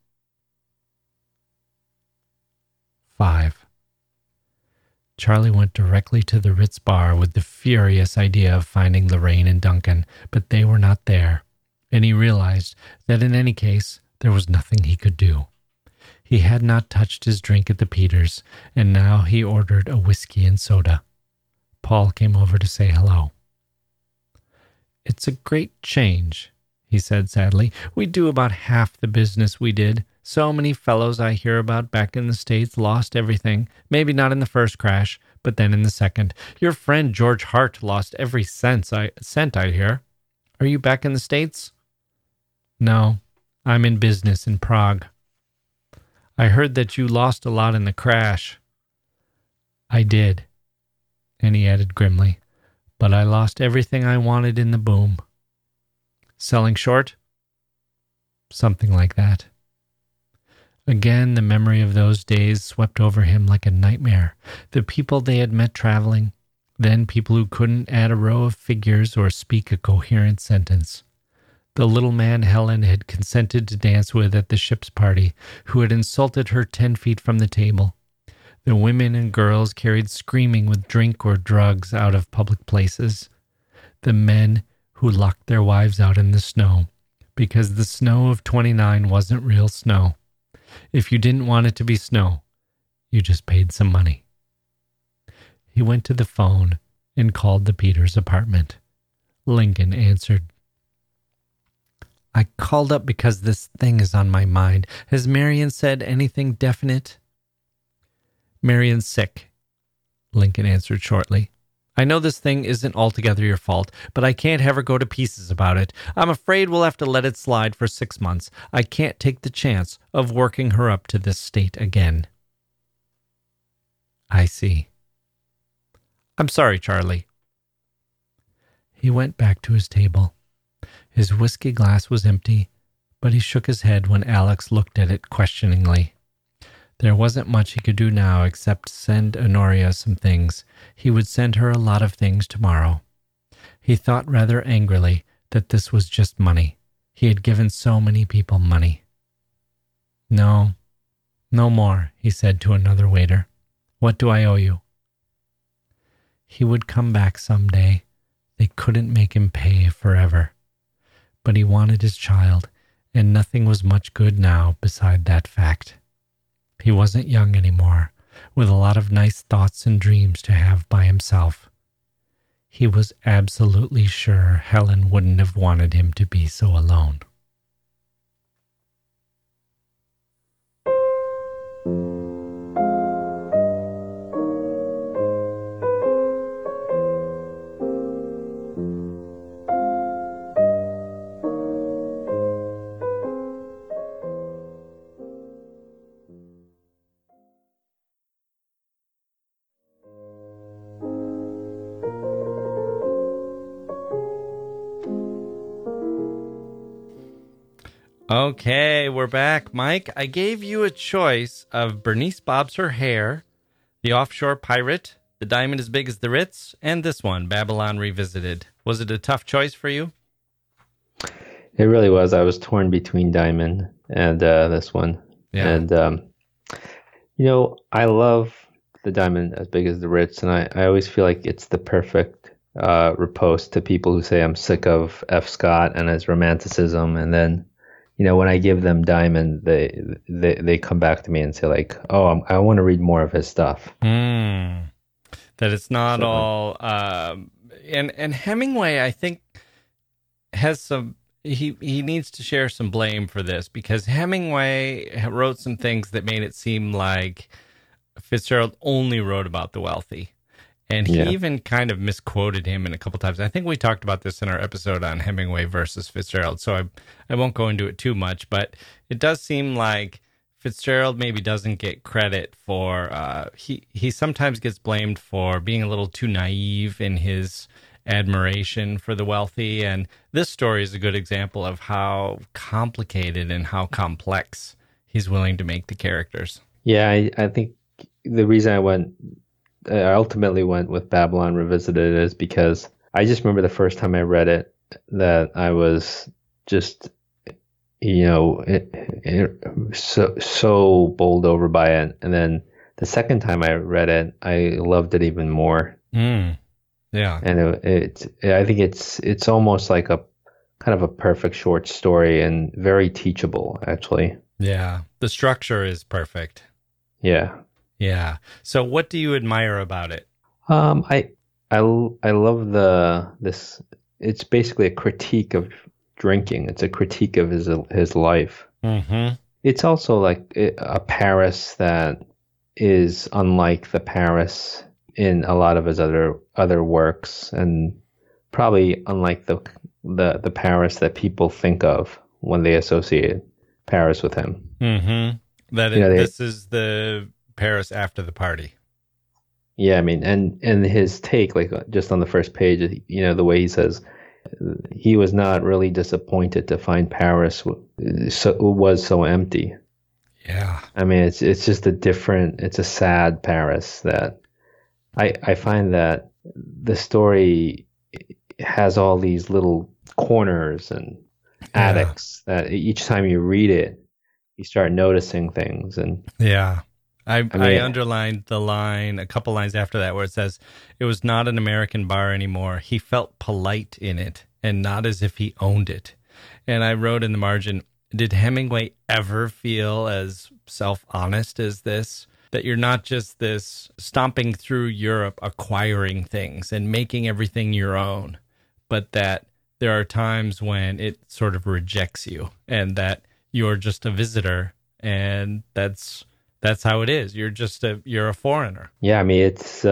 5. Charlie went directly to the Ritz bar with the furious idea of finding Lorraine and Duncan, but they were not there, and he realized that in any case, there was nothing he could do. He had not touched his drink at the Peters, and now he ordered a whiskey and soda. Paul came over to say hello. "It's a great change," he said sadly. "We do about half the business we did. So many fellows I hear about back in the States lost everything. Maybe not in the first crash, but then in the second. Your friend George Hart lost every cent, I hear. Are you back in the States?" "No, I'm in business in Prague." "I heard that you lost a lot in the crash." "I did," and he added grimly, "but I lost everything I wanted in the boom." "Selling short?" "Something like that." Again, the memory of those days swept over him like a nightmare. The people they had met traveling, then people who couldn't add a row of figures or speak a coherent sentence. The little man Helen had consented to dance with at the ship's party, who had insulted her 10 feet from the table. The women and girls carried screaming with drink or drugs out of public places. The men who locked their wives out in the snow, because the snow of 29 wasn't real snow. If you didn't want it to be snow, you just paid some money. He went to the phone and called the Peters apartment. Lincoln answered. "I called up because this thing is on my mind. Has Marion said anything definite?" "Marion's sick," Lincoln answered shortly. "I know this thing isn't altogether your fault, but I can't have her go to pieces about it. I'm afraid we'll have to let it slide for 6 months. I can't take the chance of working her up to this state again." "I see." "I'm sorry, Charlie." He went back to his table. His whiskey glass was empty, but he shook his head when Alex looked at it questioningly. There wasn't much he could do now except send Honoria some things. He would send her a lot of things tomorrow. He thought rather angrily that this was just money. He had given so many people money. "No, no more," he said to another waiter. "What do I owe you?" He would come back someday. They couldn't make him pay forever. But he wanted his child, and nothing was much good now beside that fact. He wasn't young anymore, with a lot of nice thoughts and dreams to have by himself. He was absolutely sure Helen wouldn't have wanted him to be so alone. Okay, we're back. Mike, I gave you a choice of Bernice Bobs Her Hair, The Offshore Pirate, The Diamond as Big as the Ritz, and this one, Babylon Revisited. Was it a tough choice for you? It really was. I was torn between Diamond and this one. Yeah. And, I love The Diamond as Big as the Ritz, and I always feel like it's the perfect riposte to people who say I'm sick of F. Scott and his romanticism, and then when I give them Diamond, they come back to me and say like, "Oh, I want to read more of his stuff." That it's not all. And Hemingway, I think, has some. He needs to share some blame for this, because Hemingway wrote some things that made it seem like Fitzgerald only wrote about the wealthy. And he even kind of misquoted him in a couple times. I think we talked about this in our episode on Hemingway versus Fitzgerald, so I won't go into it too much, but it does seem like Fitzgerald maybe doesn't get credit for, he sometimes gets blamed for being a little too naive in his admiration for the wealthy, and this story is a good example of how complicated and how complex he's willing to make the characters. Yeah, I think the reason I ultimately went with Babylon Revisited is because I just remember the first time I read it that I was just, so bowled over by it. And then the second time I read it, I loved it even more. Yeah. And I think it's almost like a kind of a perfect short story and very teachable, actually. Yeah. The structure is perfect. Yeah. Yeah. So what do you admire about it? I love this. It's basically a critique of drinking. It's a critique of his life. Mm-hmm. It's also like a Paris that is unlike the Paris in a lot of his other works, and probably unlike the Paris that people think of when they associate Paris with him. Mm-hmm. This is the Paris after the party. Yeah, I mean, and his take, like just on the first page, the way he says he was not really disappointed to find Paris was so empty. Yeah, I mean, it's just it's a sad Paris that I find that the story has all these little corners and attics that each time you read it, you start noticing things. And yeah. I underlined the line, a couple lines after that, where it says, it was not an American bar anymore. He felt polite in it and not as if he owned it. And I wrote in the margin, did Hemingway ever feel as self-honest as this? That you're not just this stomping through Europe, acquiring things and making everything your own, but that there are times when it sort of rejects you and that you're just a visitor, and that's how it is. You're a foreigner. Yeah, I mean, it's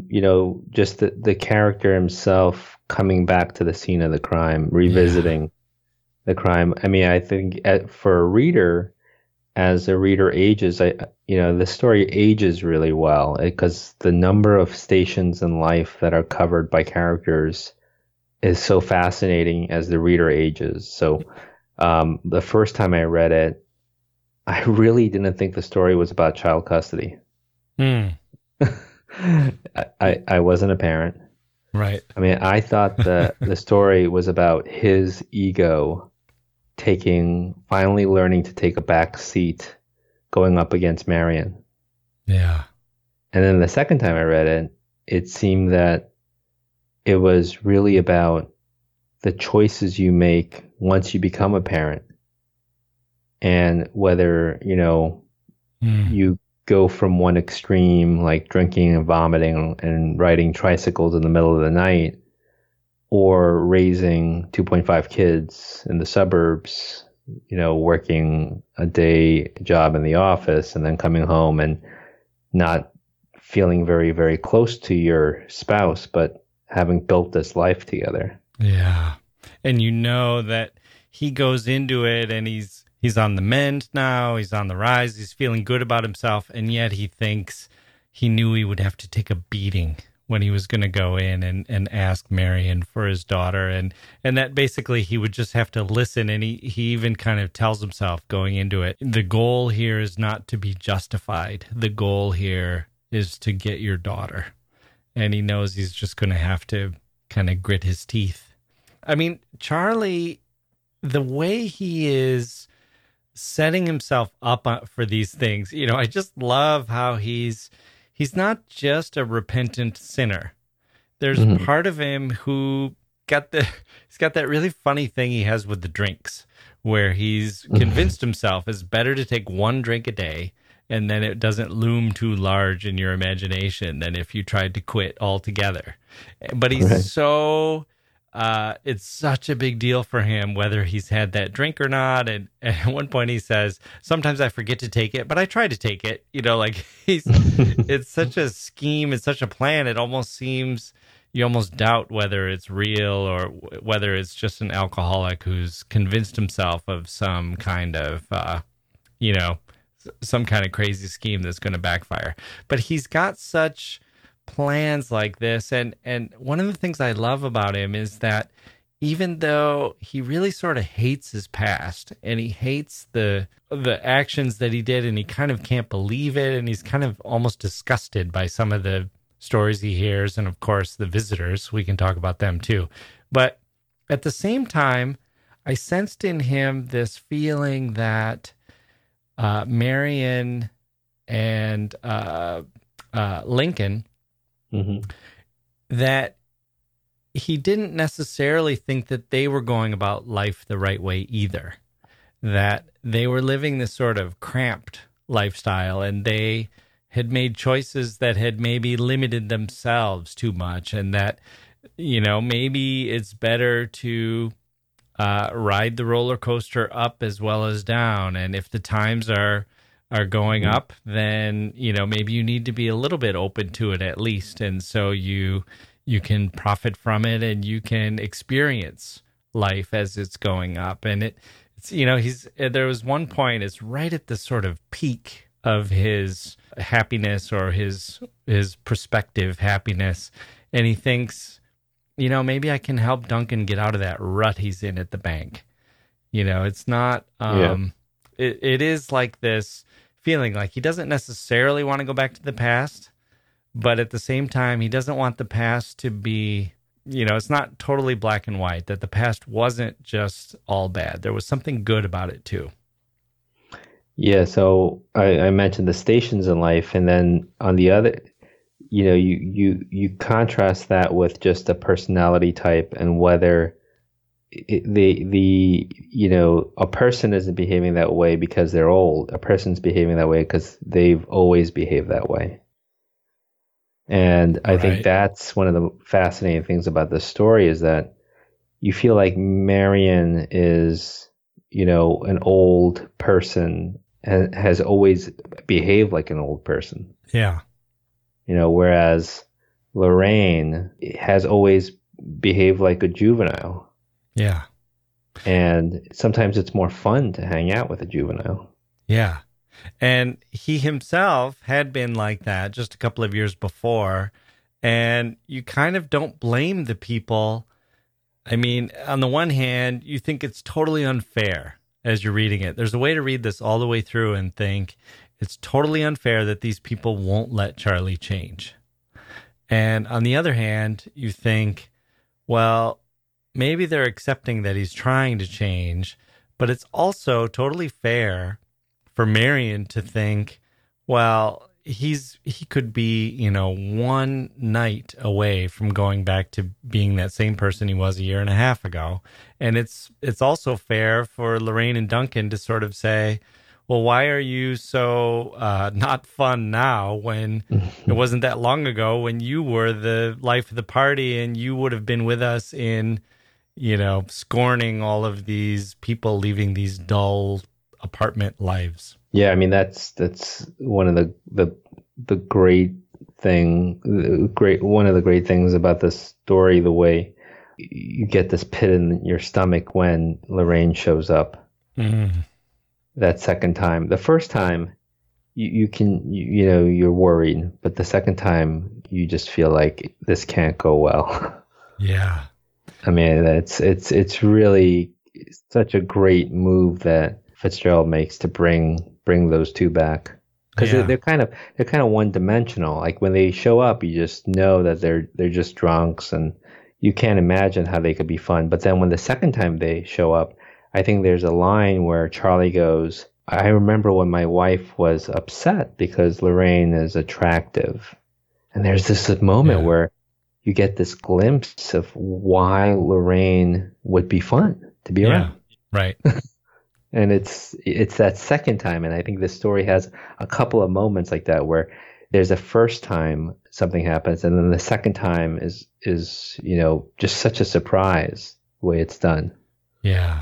just the character himself coming back to the scene of the crime, revisiting the crime. I mean, I think for a reader, as a reader ages, the story ages really well because the number of stations in life that are covered by characters is so fascinating as the reader ages. So the first time I read it, I really didn't think the story was about child custody. I wasn't a parent. Right. I mean, I thought the story was about his ego finally learning to take a back seat going up against Marion. Yeah. And then the second time I read it, it seemed that it was really about the choices you make once you become a parent. And whether, you go from one extreme, like drinking and vomiting and riding tricycles in the middle of the night, or raising 2.5 kids in the suburbs, working a day job in the office and then coming home and not feeling very, very close to your spouse, but having built this life together. Yeah. And that he goes into it and he's on the mend now. He's on the rise. He's feeling good about himself. And yet he thinks he knew he would have to take a beating when he was going to go in and ask Marion for his daughter. And that basically he would just have to listen. And he even kind of tells himself going into it, the goal here is not to be justified. The goal here is to get your daughter. And he knows he's just going to have to kind of grit his teeth. I mean, Charlie, the way he is setting himself up for these things, you know, I just love how he's not just a repentant sinner. There's part of him who he's got that really funny thing he has with the drinks, where he's convinced himself it's better to take one drink a day, and then it doesn't loom too large in your imagination than if you tried to quit altogether. But he's it's such a big deal for him whether he's had that drink or not. And at one point he says, sometimes I forget to take it, but I try to take it. You know, like it's such a scheme, it's such a plan. It almost seems, you almost doubt whether it's real or whether it's just an alcoholic who's convinced himself of some kind of, some kind of crazy scheme that's going to backfire. But he's got such plans like this, and one of the things I love about him is that even though he really sort of hates his past and he hates the actions that he did, and he kind of can't believe it, and he's kind of almost disgusted by some of the stories he hears, and of course the visitors, we can talk about them too. But at the same time, I sensed in him this feeling that Marion and Lincoln, that he didn't necessarily think that they were going about life the right way either, that they were living this sort of cramped lifestyle, and they had made choices that had maybe limited themselves too much, and that, you know, maybe it's better to ride the roller coaster up as well as down. And if the times are going up, then, you know, maybe you need to be a little bit open to it at least. And so you can profit from it, and you can experience life as it's going up. And it's, you know, there was one point, it's right at the sort of peak of his happiness, or his prospective happiness. And he thinks, you know, maybe I can help Duncan get out of that rut he's in at the bank. You know, it's not, it is like this feeling like he doesn't necessarily want to go back to the past, but at the same time, he doesn't want the past to be, you know, it's not totally black and white, that the past wasn't just all bad. There was something good about it too. Yeah, so I mentioned the stations in life, and then on the other, you know, you contrast that with just a personality type, and whether you know, a person isn't behaving that way because they're old. A person's behaving that way because they've always behaved that way. And I think that's one of the fascinating things about this story, is that you feel like Marion is, you know, an old person and has always behaved like an old person. Yeah. You know, whereas Lorraine has always behaved like a juvenile. Yeah. And sometimes it's more fun to hang out with a juvenile. Yeah. And he himself had been like that just a couple of years before. And you kind of don't blame the people. I mean, on the one hand, you think it's totally unfair as you're reading it. There's a way to read this all the way through and think it's totally unfair that these people won't let Charlie change. And on the other hand, you think, well, maybe they're accepting that he's trying to change, but it's also totally fair for Marion to think, well, he could be, you know, one night away from going back to being that same person he was a year and a half ago. And it's also fair for Lorraine and Duncan to sort of say, well, why are you so not fun now when it wasn't that long ago when you were the life of the party and you would have been with us in, you know, scorning all of these people leaving these dull apartment lives. Yeah, I mean, that's one of the great one of the great things about this story, the way you get this pit in your stomach when Lorraine shows up. That second time. The first time, you can, you're worried, but the second time you just feel like this can't go well. Yeah. I mean, it's really such a great move that Fitzgerald makes to bring those two back, because they're kind of one dimensional. Like when they show up, you just know that they're just drunks, and you can't imagine how they could be fun. But then when the second time they show up, I think there's a line where Charlie goes, I remember when my wife was upset because Lorraine is attractive. And there's this moment where you get this glimpse of why Lorraine would be fun to be around. Right. And it's that second time. And I think this story has a couple of moments like that where there's a first time something happens, and then the second time is just such a surprise the way it's done. Yeah.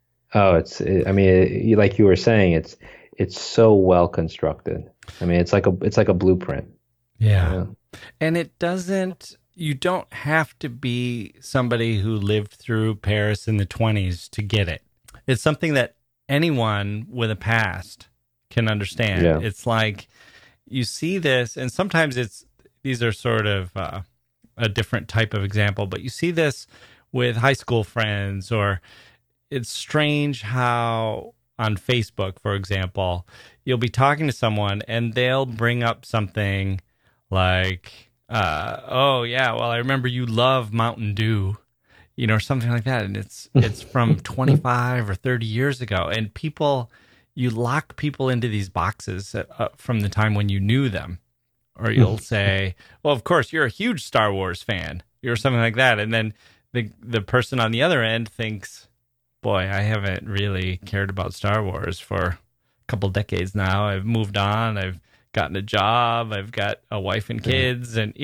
Like you were saying, it's so well constructed. I mean, it's like a blueprint. Yeah. And you don't have to be somebody who lived through Paris in the 1920s to get it. It's something that anyone with a past can understand. Yeah. It's like you see this, and sometimes these are sort of a different type of example, but you see this with high school friends, or it's strange how on Facebook, for example, you'll be talking to someone and they'll bring up something like, oh yeah, well, I remember you love Mountain Dew, or something like that. And it's from 25 or 30 years ago. And you lock people into these boxes from the time when you knew them. Or you'll say, well, of course, you're a huge Star Wars fan, or something like that. And then the person on the other end thinks, boy, I haven't really cared about Star Wars for a couple decades now. I've moved on. I've gotten a job. I've got a wife and kids, and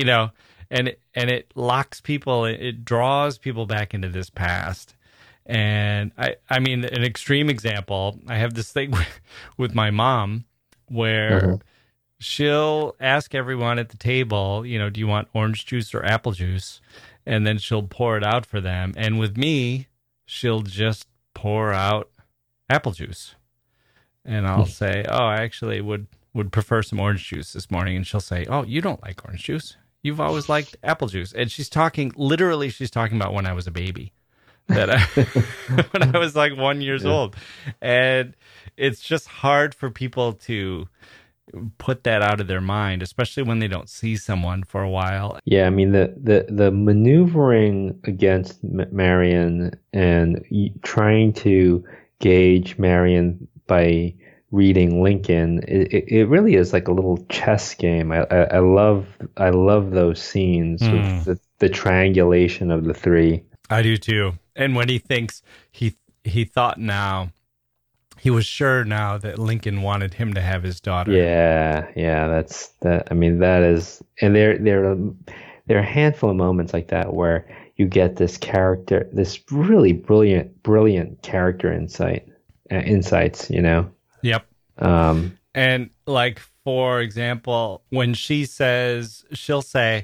it locks people. It draws people back into this past. And I mean, an extreme example, I have this thing with my mom where she'll ask everyone at the table, do you want orange juice or apple juice? And then she'll pour it out for them. And with me, she'll just pour out apple juice. And I'll say, oh, I actually would prefer some orange juice this morning. And she'll say, oh, you don't like orange juice. You've always liked apple juice. And she's talking about when I was a baby, when I was like 1 year old. And it's just hard for people to put that out of their mind, especially when they don't see someone for a while. Yeah, I mean, the maneuvering against Marion and trying to gauge Marion by reading Lincoln, it really is like a little chess game. I love those scenes with the triangulation of the three. I do too. And when he thinks he thought now, he was sure now that Lincoln wanted him to have his daughter. Yeah, that's that. I mean, that is, and there are a handful of moments like that where you get this character, this really brilliant character insights. Yep. And like, for example, when she'll say,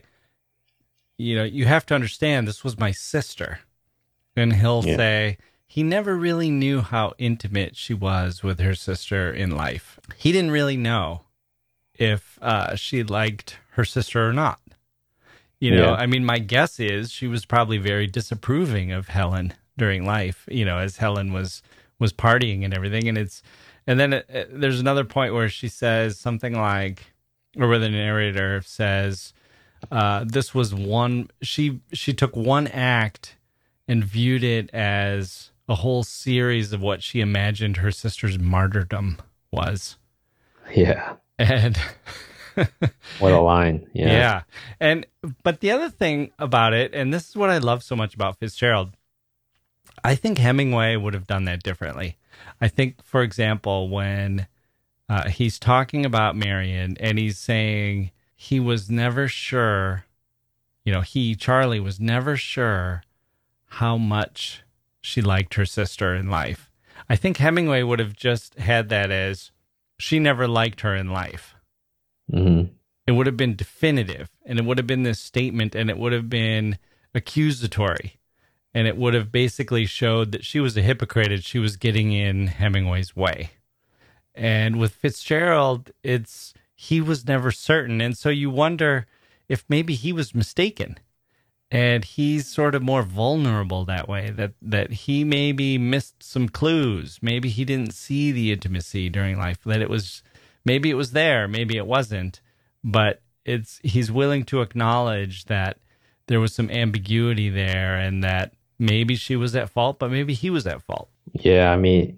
you have to understand, this was my sister, and he'll say, he never really knew how intimate she was with her sister in life. He didn't really know if she liked her sister or not. I mean, my guess is she was probably very disapproving of Helen during life, as Helen was partying and everything. And then there's another point where she says something like, or where the narrator says, this was she took one act and viewed it as a whole series of what she imagined her sister's martyrdom was. Yeah. And what a line. Yeah. Yeah. But the other thing about it, and this is what I love so much about Fitzgerald, I think Hemingway would have done that differently. I think, for example, when he's talking about Marion and he's saying he was never sure, Charlie was never sure how much she liked her sister in life. I think Hemingway would have just had that as, she never liked her in life. Mm-hmm. It would have been definitive, and it would have been this statement, and it would have been accusatory, and it would have basically showed that she was a hypocrite and she was getting in Hemingway's way. And with Fitzgerald, he was never certain. And so you wonder if maybe he was mistaken. And he's sort of more vulnerable that way, that he maybe missed some clues. Maybe he didn't see the intimacy during life, that maybe it was there, maybe it wasn't. But he's willing to acknowledge that there was some ambiguity there and that maybe she was at fault, but maybe he was at fault. Yeah, I mean,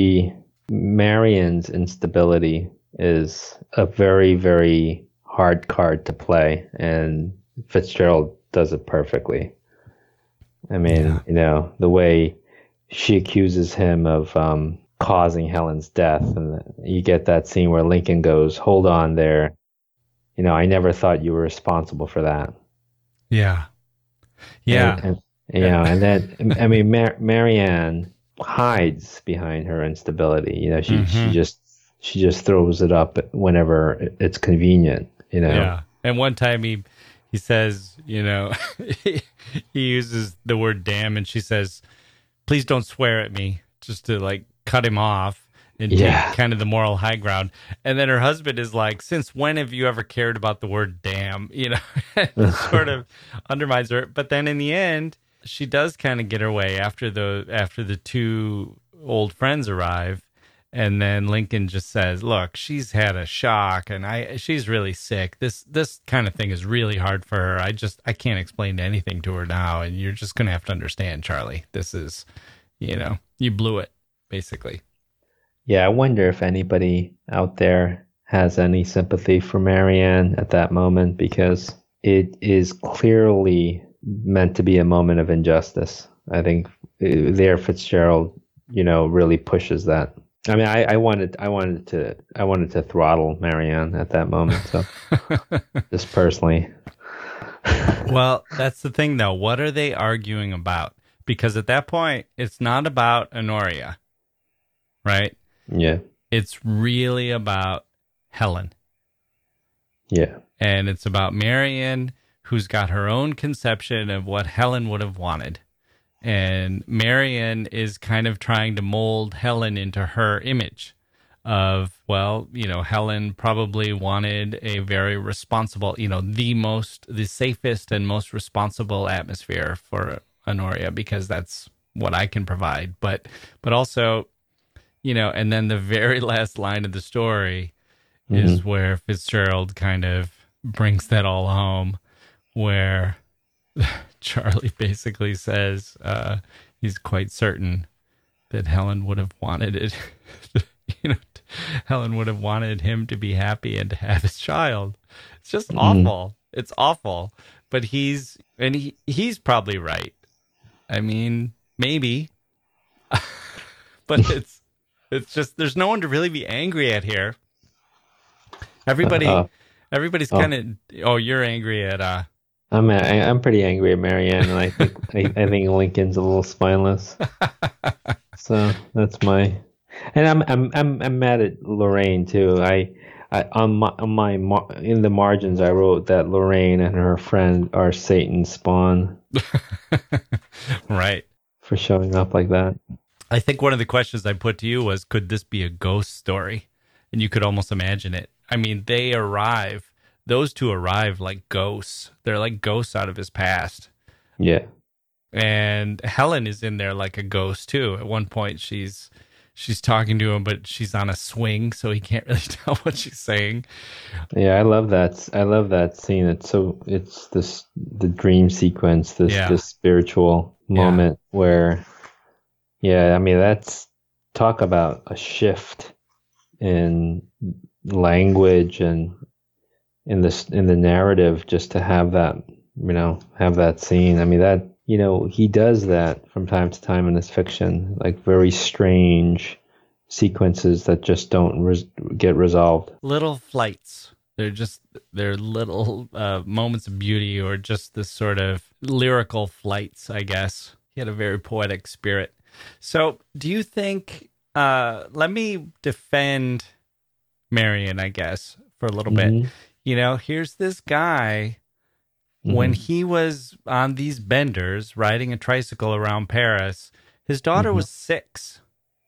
Marion's instability is a very, very hard card to play, and Fitzgerald does it perfectly. I mean, the way she accuses him of causing Helen's death, and you get that scene where Lincoln goes, "Hold on there. I never thought you were responsible for that." Yeah. Yeah. And then, I mean, Marianne hides behind her instability. She just throws it up whenever it's convenient. Yeah. And one time he says, he uses the word "damn," and she says, "Please don't swear at me," just to like cut him off and take kind of the moral high ground. And then her husband is like, "Since when have you ever cared about the word damn?" Sort of undermines her. But then in the end, she does kind of get her way after the two old friends arrive. And then Lincoln just says, "Look, she's had a shock and she's really sick. This kind of thing is really hard for her. I can't explain anything to her now. And you're just going to have to understand, Charlie. This is, you blew it, basically." Yeah, I wonder if anybody out there has any sympathy for Marianne at that moment, because it is clearly meant to be a moment of injustice. I think there Fitzgerald, really pushes that. I mean, I wanted to throttle Marianne at that moment. So just personally. Well, that's the thing, though. What are they arguing about? Because at that point, it's not about Honoria, right? Yeah. It's really about Helen. Yeah. And it's about Marianne, who's got her own conception of what Helen would have wanted. And Marianne is kind of trying to mold Helen into her image of, Helen probably wanted a very responsible, the safest and most responsible atmosphere for Honoria, because that's what I can provide. But also, and then the very last line of the story is where Fitzgerald kind of brings that all home, where Charlie basically says he's quite certain that Helen would have wanted it. Helen would have wanted him to be happy and to have his child. It's just awful. It's awful. But he's probably right. I mean, maybe. But it's just, there's no one to really be angry at here. Everybody's kind of, you're angry at I'm pretty angry at Marianne, and I think Lincoln's a little spineless. So that's and I'm mad at Lorraine too. In the margins I wrote that Lorraine and her friend are Satan's spawn. Right. For showing up like that. I think one of the questions I put to you was, could this be a ghost story? And you could almost imagine it. I mean, those two arrive like ghosts. They're like ghosts out of his past. Yeah. And Helen is in there like a ghost too. At one point she's talking to him, but she's on a swing, so he can't really tell what she's saying. Yeah, I love that scene. It's the dream sequence, this spiritual moment where, I mean, that's, talk about a shift in language and in the narrative, just to have that scene. I mean, that, he does that from time to time in his fiction, like very strange sequences that just don't get resolved. Little flights. They're little moments of beauty, or just this sort of lyrical flights, I guess. He had a very poetic spirit. So do you think, let me defend Marion, I guess, for a little bit. Here's this guy, when he was on these benders riding a tricycle around Paris, his daughter was 6.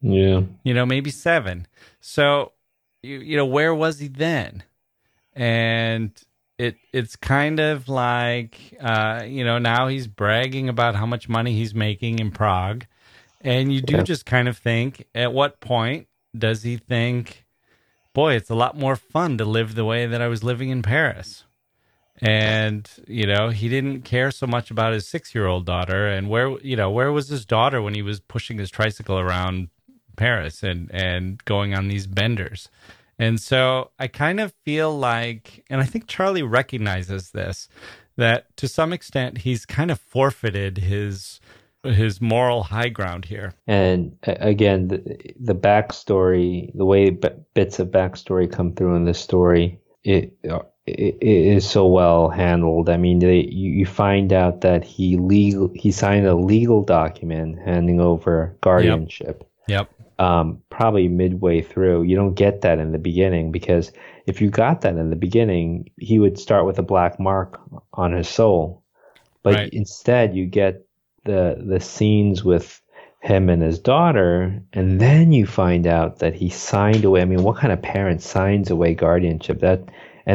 Yeah. Maybe 7. So, where was he then? And it's kind of like, now he's bragging about how much money he's making in Prague. And you do just kind of think, at what point does he think, boy, it's a lot more fun to live the way that I was living in Paris? And, he didn't care so much about his 6-year-old daughter. And where was his daughter when he was pushing his tricycle around Paris and going on these benders? And so I kind of feel like, and I think Charlie recognizes this, that to some extent he's kind of forfeited his moral high ground here. And again, the backstory, the way bits of backstory come through in this story, it is so well handled. I mean, you find out that he signed a legal document handing over guardianship. Yep. Probably midway through. You don't get that in the beginning, because if you got that in the beginning, he would start with a black mark on his soul. But instead, you get the scenes with him and his daughter, and then you find out that he signed away. I mean, what kind of parent signs away guardianship? There's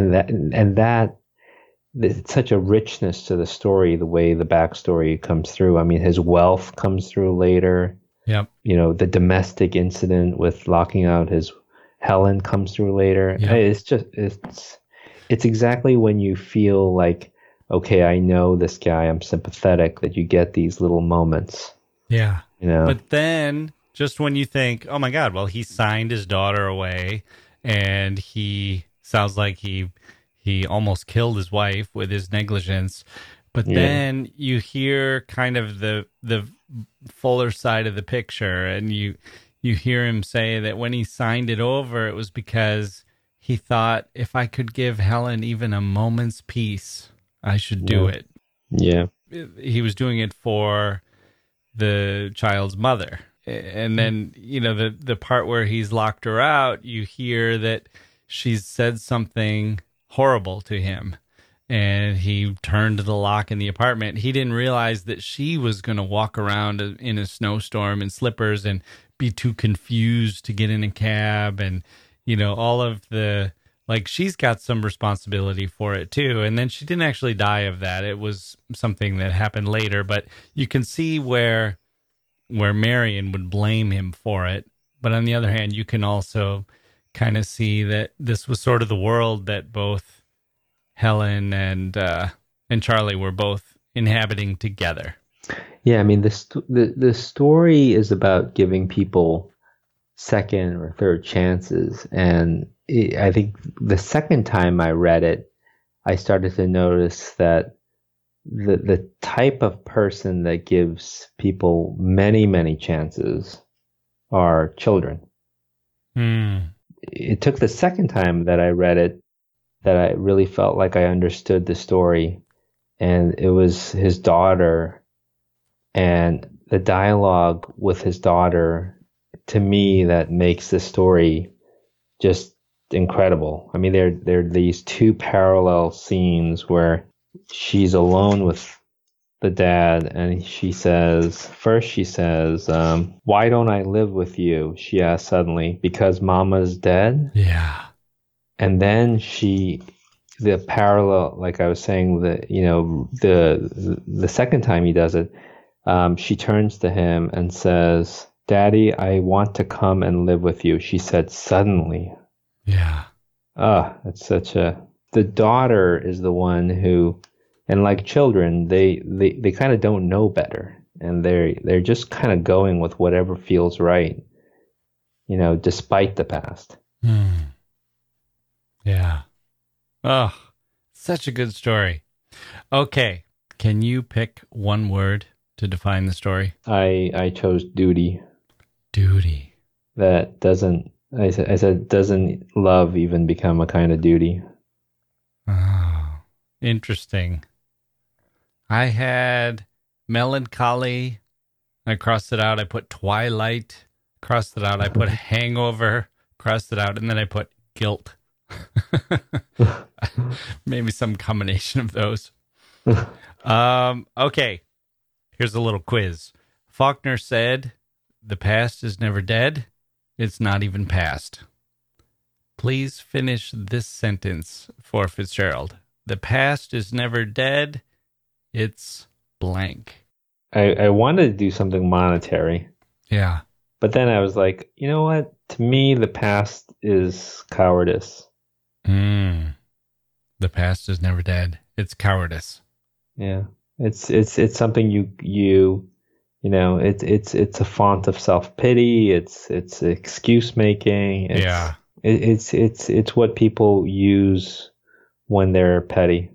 such a richness to the story, the way the backstory comes through. I mean, his wealth comes through later. Yep. The domestic incident with locking out his Helen comes through later. Yep. It's exactly when you feel like, okay, I know this guy, I'm sympathetic, that you get these little moments. Yeah. But then just when you think, oh my God, well, he signed his daughter away, and he sounds like he almost killed his wife with his negligence. But then you hear kind of the fuller side of the picture, and you hear him say that when he signed it over, it was because he thought, if I could give Helen even a moment's peace, I should do it. Yeah. He was doing it for the child's mother. And then, the part where he's locked her out, you hear that she's said something horrible to him. And he turned the lock in the apartment. He didn't realize that she was going to walk around in a snowstorm in slippers and be too confused to get in a cab. And, all of the, like, she's got some responsibility for it too. And then she didn't actually die of that. It was something that happened later. But you can see where Marion would blame him for it. But on the other hand, you can also kind of see that this was sort of the world that both Helen and Charlie were both inhabiting together. Yeah, I mean, the story is about giving people second or third chances, and I think the second time I read it, I started to notice that the type of person that gives people many, many chances are children. It took the second time that I read it that I really felt like I understood the story, and it was his daughter and the dialogue with his daughter, to me, that makes the story just incredible. I mean, there are these two parallel scenes where she's alone with the dad, and she says, why don't I live with you? She asks suddenly, because Mama's dead? Yeah. And then the parallel, like I was saying, the second time he does it, she turns to him and says, Daddy, I want to come and live with you. She said, suddenly. Yeah. It's the daughter is the one who, and like children, they kind of don't know better. And they're just kind of going with whatever feels right, despite the past. Yeah. Oh, such a good story. Okay. Can you pick one word to define the story? I chose duty. Duty. That doesn't love even become a kind of duty? Oh, interesting. I had melancholy. I crossed it out. I put twilight. Crossed it out. I put hangover. Crossed it out. And then I put guilt. Maybe some combination of those. Okay. Here's a little quiz. Faulkner said the past is never dead. It's not even past. Please finish this sentence for Fitzgerald. The past is never dead. It's blank. I wanted to do something monetary. Yeah. But then I was like, you know what? To me, the past is cowardice. The past is never dead. It's cowardice. Yeah. It's something you know, it's a font of self-pity. It's excuse making. Yeah. It's what people use when they're petty.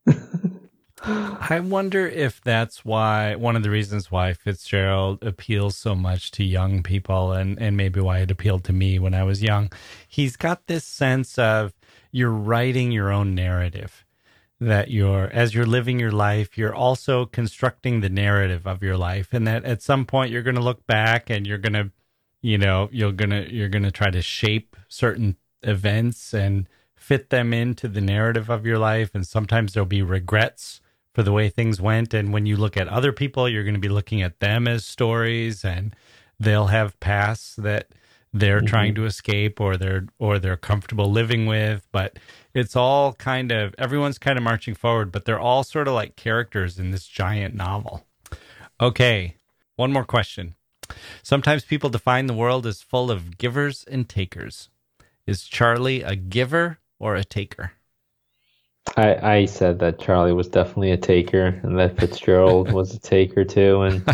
I wonder if that's why, one of the reasons why Fitzgerald appeals so much to young people, and maybe why it appealed to me when I was young. He's got this sense of you're writing your own narrative, that as you're living your life, you're also constructing the narrative of your life, and that at some point you're going to look back and you're going to, you're going to try to shape certain events and fit them into the narrative of your life. And sometimes there'll be regrets for the way things went. And when you look at other people, you're going to be looking at them as stories, and they'll have pasts that they're trying to escape or they're comfortable living with. But it's all everyone's kind of marching forward, but they're all sort of like characters in this giant novel. Okay, one more question. Sometimes people define the world as full of givers and takers. Is Charlie a giver or a taker? I said that Charlie was definitely a taker, and that Fitzgerald was a taker too,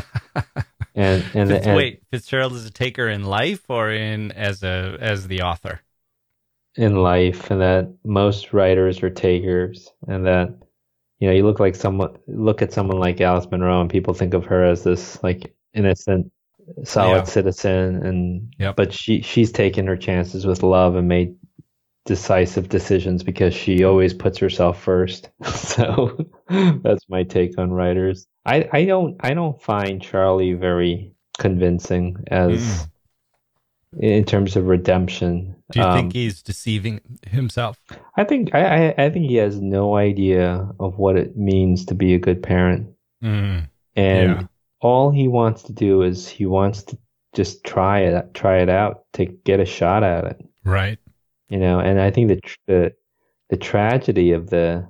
wait, Fitzgerald is a taker in life or as the author? In life, and that most writers are takers, and that you look at someone like Alice Munro, and people think of her as this like innocent, solid citizen, and but she's taken her chances with love and made decisive decisions because she always puts herself first. So that's my take on writers. I don't find Charlie very convincing as in terms of redemption. Do you think he's deceiving himself? I think he has no idea of what it means to be a good parent. And all he wants to do is he wants to just try it out, to get a shot at it. Right. And I think the tragedy of the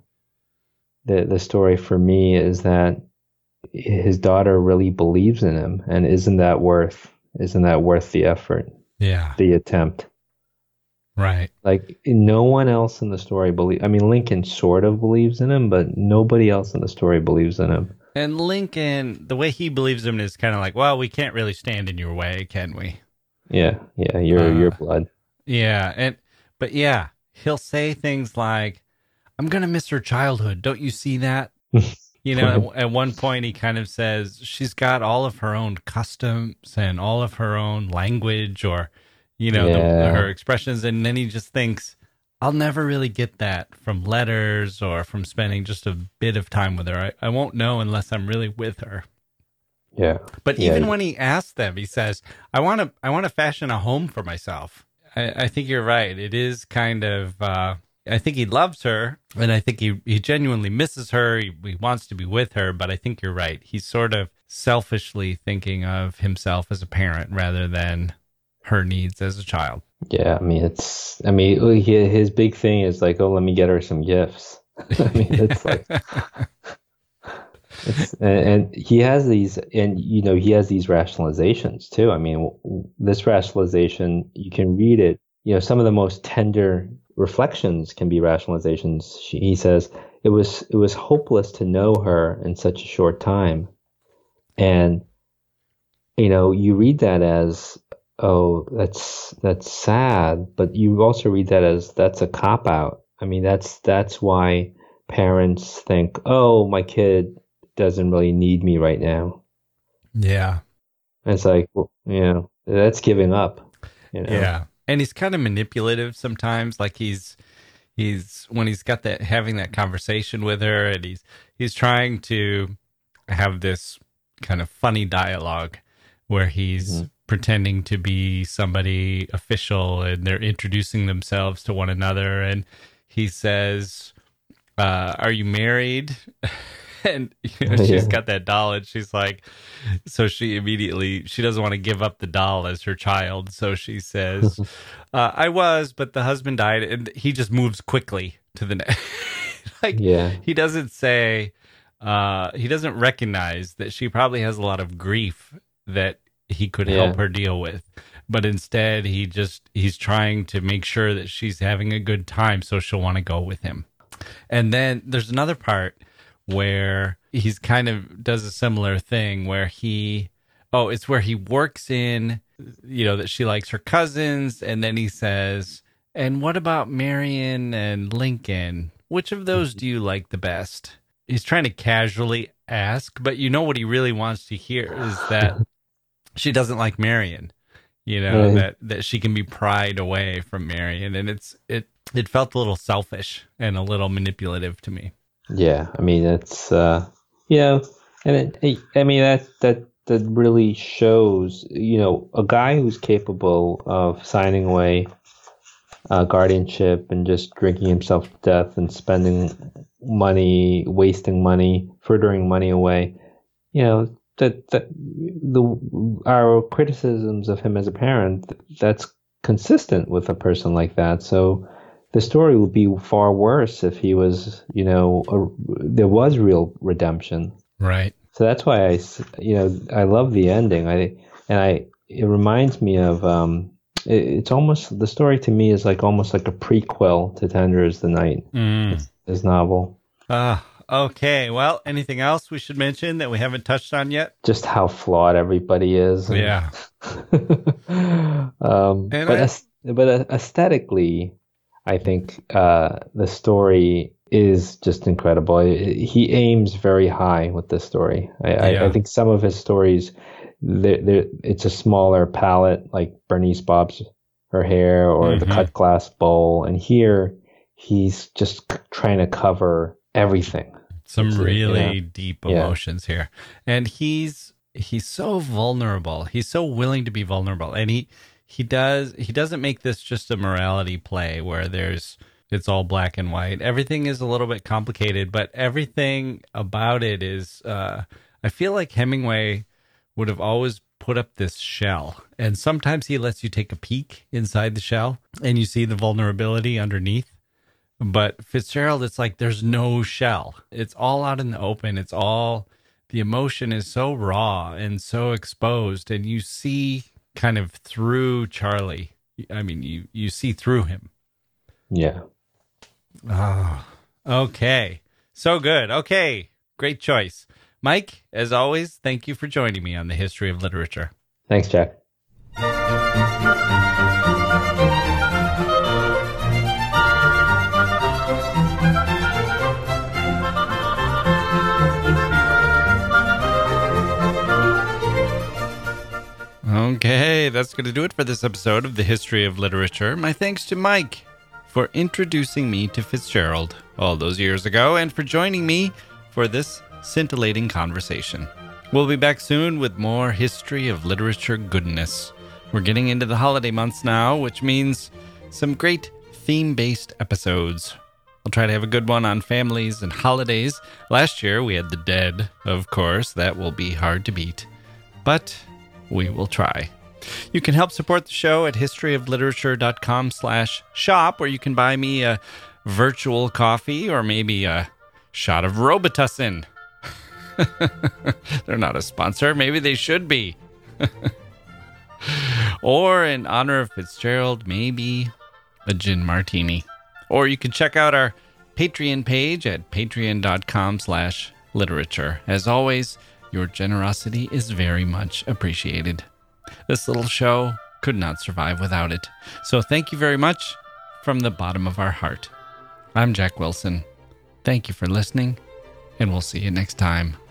story for me is that his daughter really believes in him, and isn't that worth the effort? Yeah. The attempt. Right. Like no one else in the story Lincoln sort of believes in him, but nobody else in the story believes in him. And Lincoln, the way he believes in him is kind of like, well, we can't really stand in your way, can we? Yeah, your blood. Yeah, but he'll say things like, I'm going to miss her childhood. Don't you see that? At one point he kind of says she's got all of her own customs and all of her own language, or, her expressions. And then he just thinks, I'll never really get that from letters or from spending just a bit of time with her. I won't know unless I'm really with her. Yeah. But even when he asks them, he says, I want to fashion a home for myself. I think you're right. It is kind of, I think he loves her, and I think he genuinely misses her. He wants to be with her, but I think you're right. He's sort of selfishly thinking of himself as a parent rather than her needs as a child. Yeah, his big thing is like, oh, let me get her some gifts. It's like, and he has these rationalizations too. This rationalization, you can read it. Some of the most tender reflections can be rationalizations. He says it was hopeless to know her in such a short time, and you read that as, oh, that's sad, but you also read that as that's a cop out. That's why parents think, oh, my kid doesn't really need me right now. Yeah. And it's like, well, that's giving up. Yeah. And he's kind of manipulative sometimes. Like he's when he's got having that conversation with her, and he's trying to have this kind of funny dialogue where he's pretending to be somebody official, and they're introducing themselves to one another. And he says, are you married? And she's got that doll, and she's like, so she doesn't want to give up the doll as her child. So she says, I was, but the husband died. And he just moves quickly to the next. He doesn't say, he doesn't recognize that she probably has a lot of grief that he could help her deal with. But instead, he's trying to make sure that she's having a good time, so she'll want to go with him. And then there's another part where he's kind of does a similar thing where it's where he works in, that she likes her cousins. And then he says, and what about Marion and Lincoln? Which of those do you like the best? He's trying to casually ask, but what he really wants to hear is that she doesn't like Marion. That she can be pried away from Marion, and it felt a little selfish and a little manipulative to me. Yeah, I mean it's and that really shows a guy who's capable of signing away guardianship and just drinking himself to death and spending money, wasting money, frittering money away. Our criticisms of him as a parent, that's consistent with a person like that. So the story would be far worse if he was, there was real redemption. Right. So that's why I love the ending. It reminds me of, it's almost, the story to me is almost like a prequel to Tender is the Night, his novel. Okay, well, anything else we should mention that we haven't touched on yet? Just how flawed everybody is. Yeah. But aesthetically, I think the story is just incredible. He aims very high with this story. I think some of his stories, it's a smaller palette, like Bernice Bobs Her Hair or the Cut Glass Bowl. And here, he's just trying to cover everything. Some really deep emotions here. And he's so vulnerable. He's so willing to be vulnerable. And he doesn't make this just a morality play where it's all black and white. Everything is a little bit complicated, but everything about it is I feel like Hemingway would have always put up this shell. And sometimes he lets you take a peek inside the shell and you see the vulnerability underneath. But Fitzgerald, it's like there's no shell. It's all out in the open. The emotion is so raw and so exposed, and you see kind of through Charlie. I mean, you see through him. Yeah. Oh, okay. So good. Okay. Great choice. Mike, as always, thank you for joining me on the History of Literature. Thanks, Jack. Okay, that's going to do it for this episode of the History of Literature. My thanks to Mike for introducing me to Fitzgerald all those years ago and for joining me for this scintillating conversation. We'll be back soon with more History of Literature goodness. We're getting into the holiday months now, which means some great theme-based episodes. I'll try to have a good one on families and holidays. Last year we had the dead, of course. That will be hard to beat. But we will try. You can help support the show at historyofliterature.com/shop, where you can buy me a virtual coffee or maybe a shot of Robitussin. They're not a sponsor. Maybe they should be. Or in honor of Fitzgerald, maybe a gin martini. Or you can check out our Patreon page at patreon.com/literature. As always, your generosity is very much appreciated. This little show could not survive without it. So thank you very much from the bottom of our heart. I'm Jack Wilson. Thank you for listening, and we'll see you next time.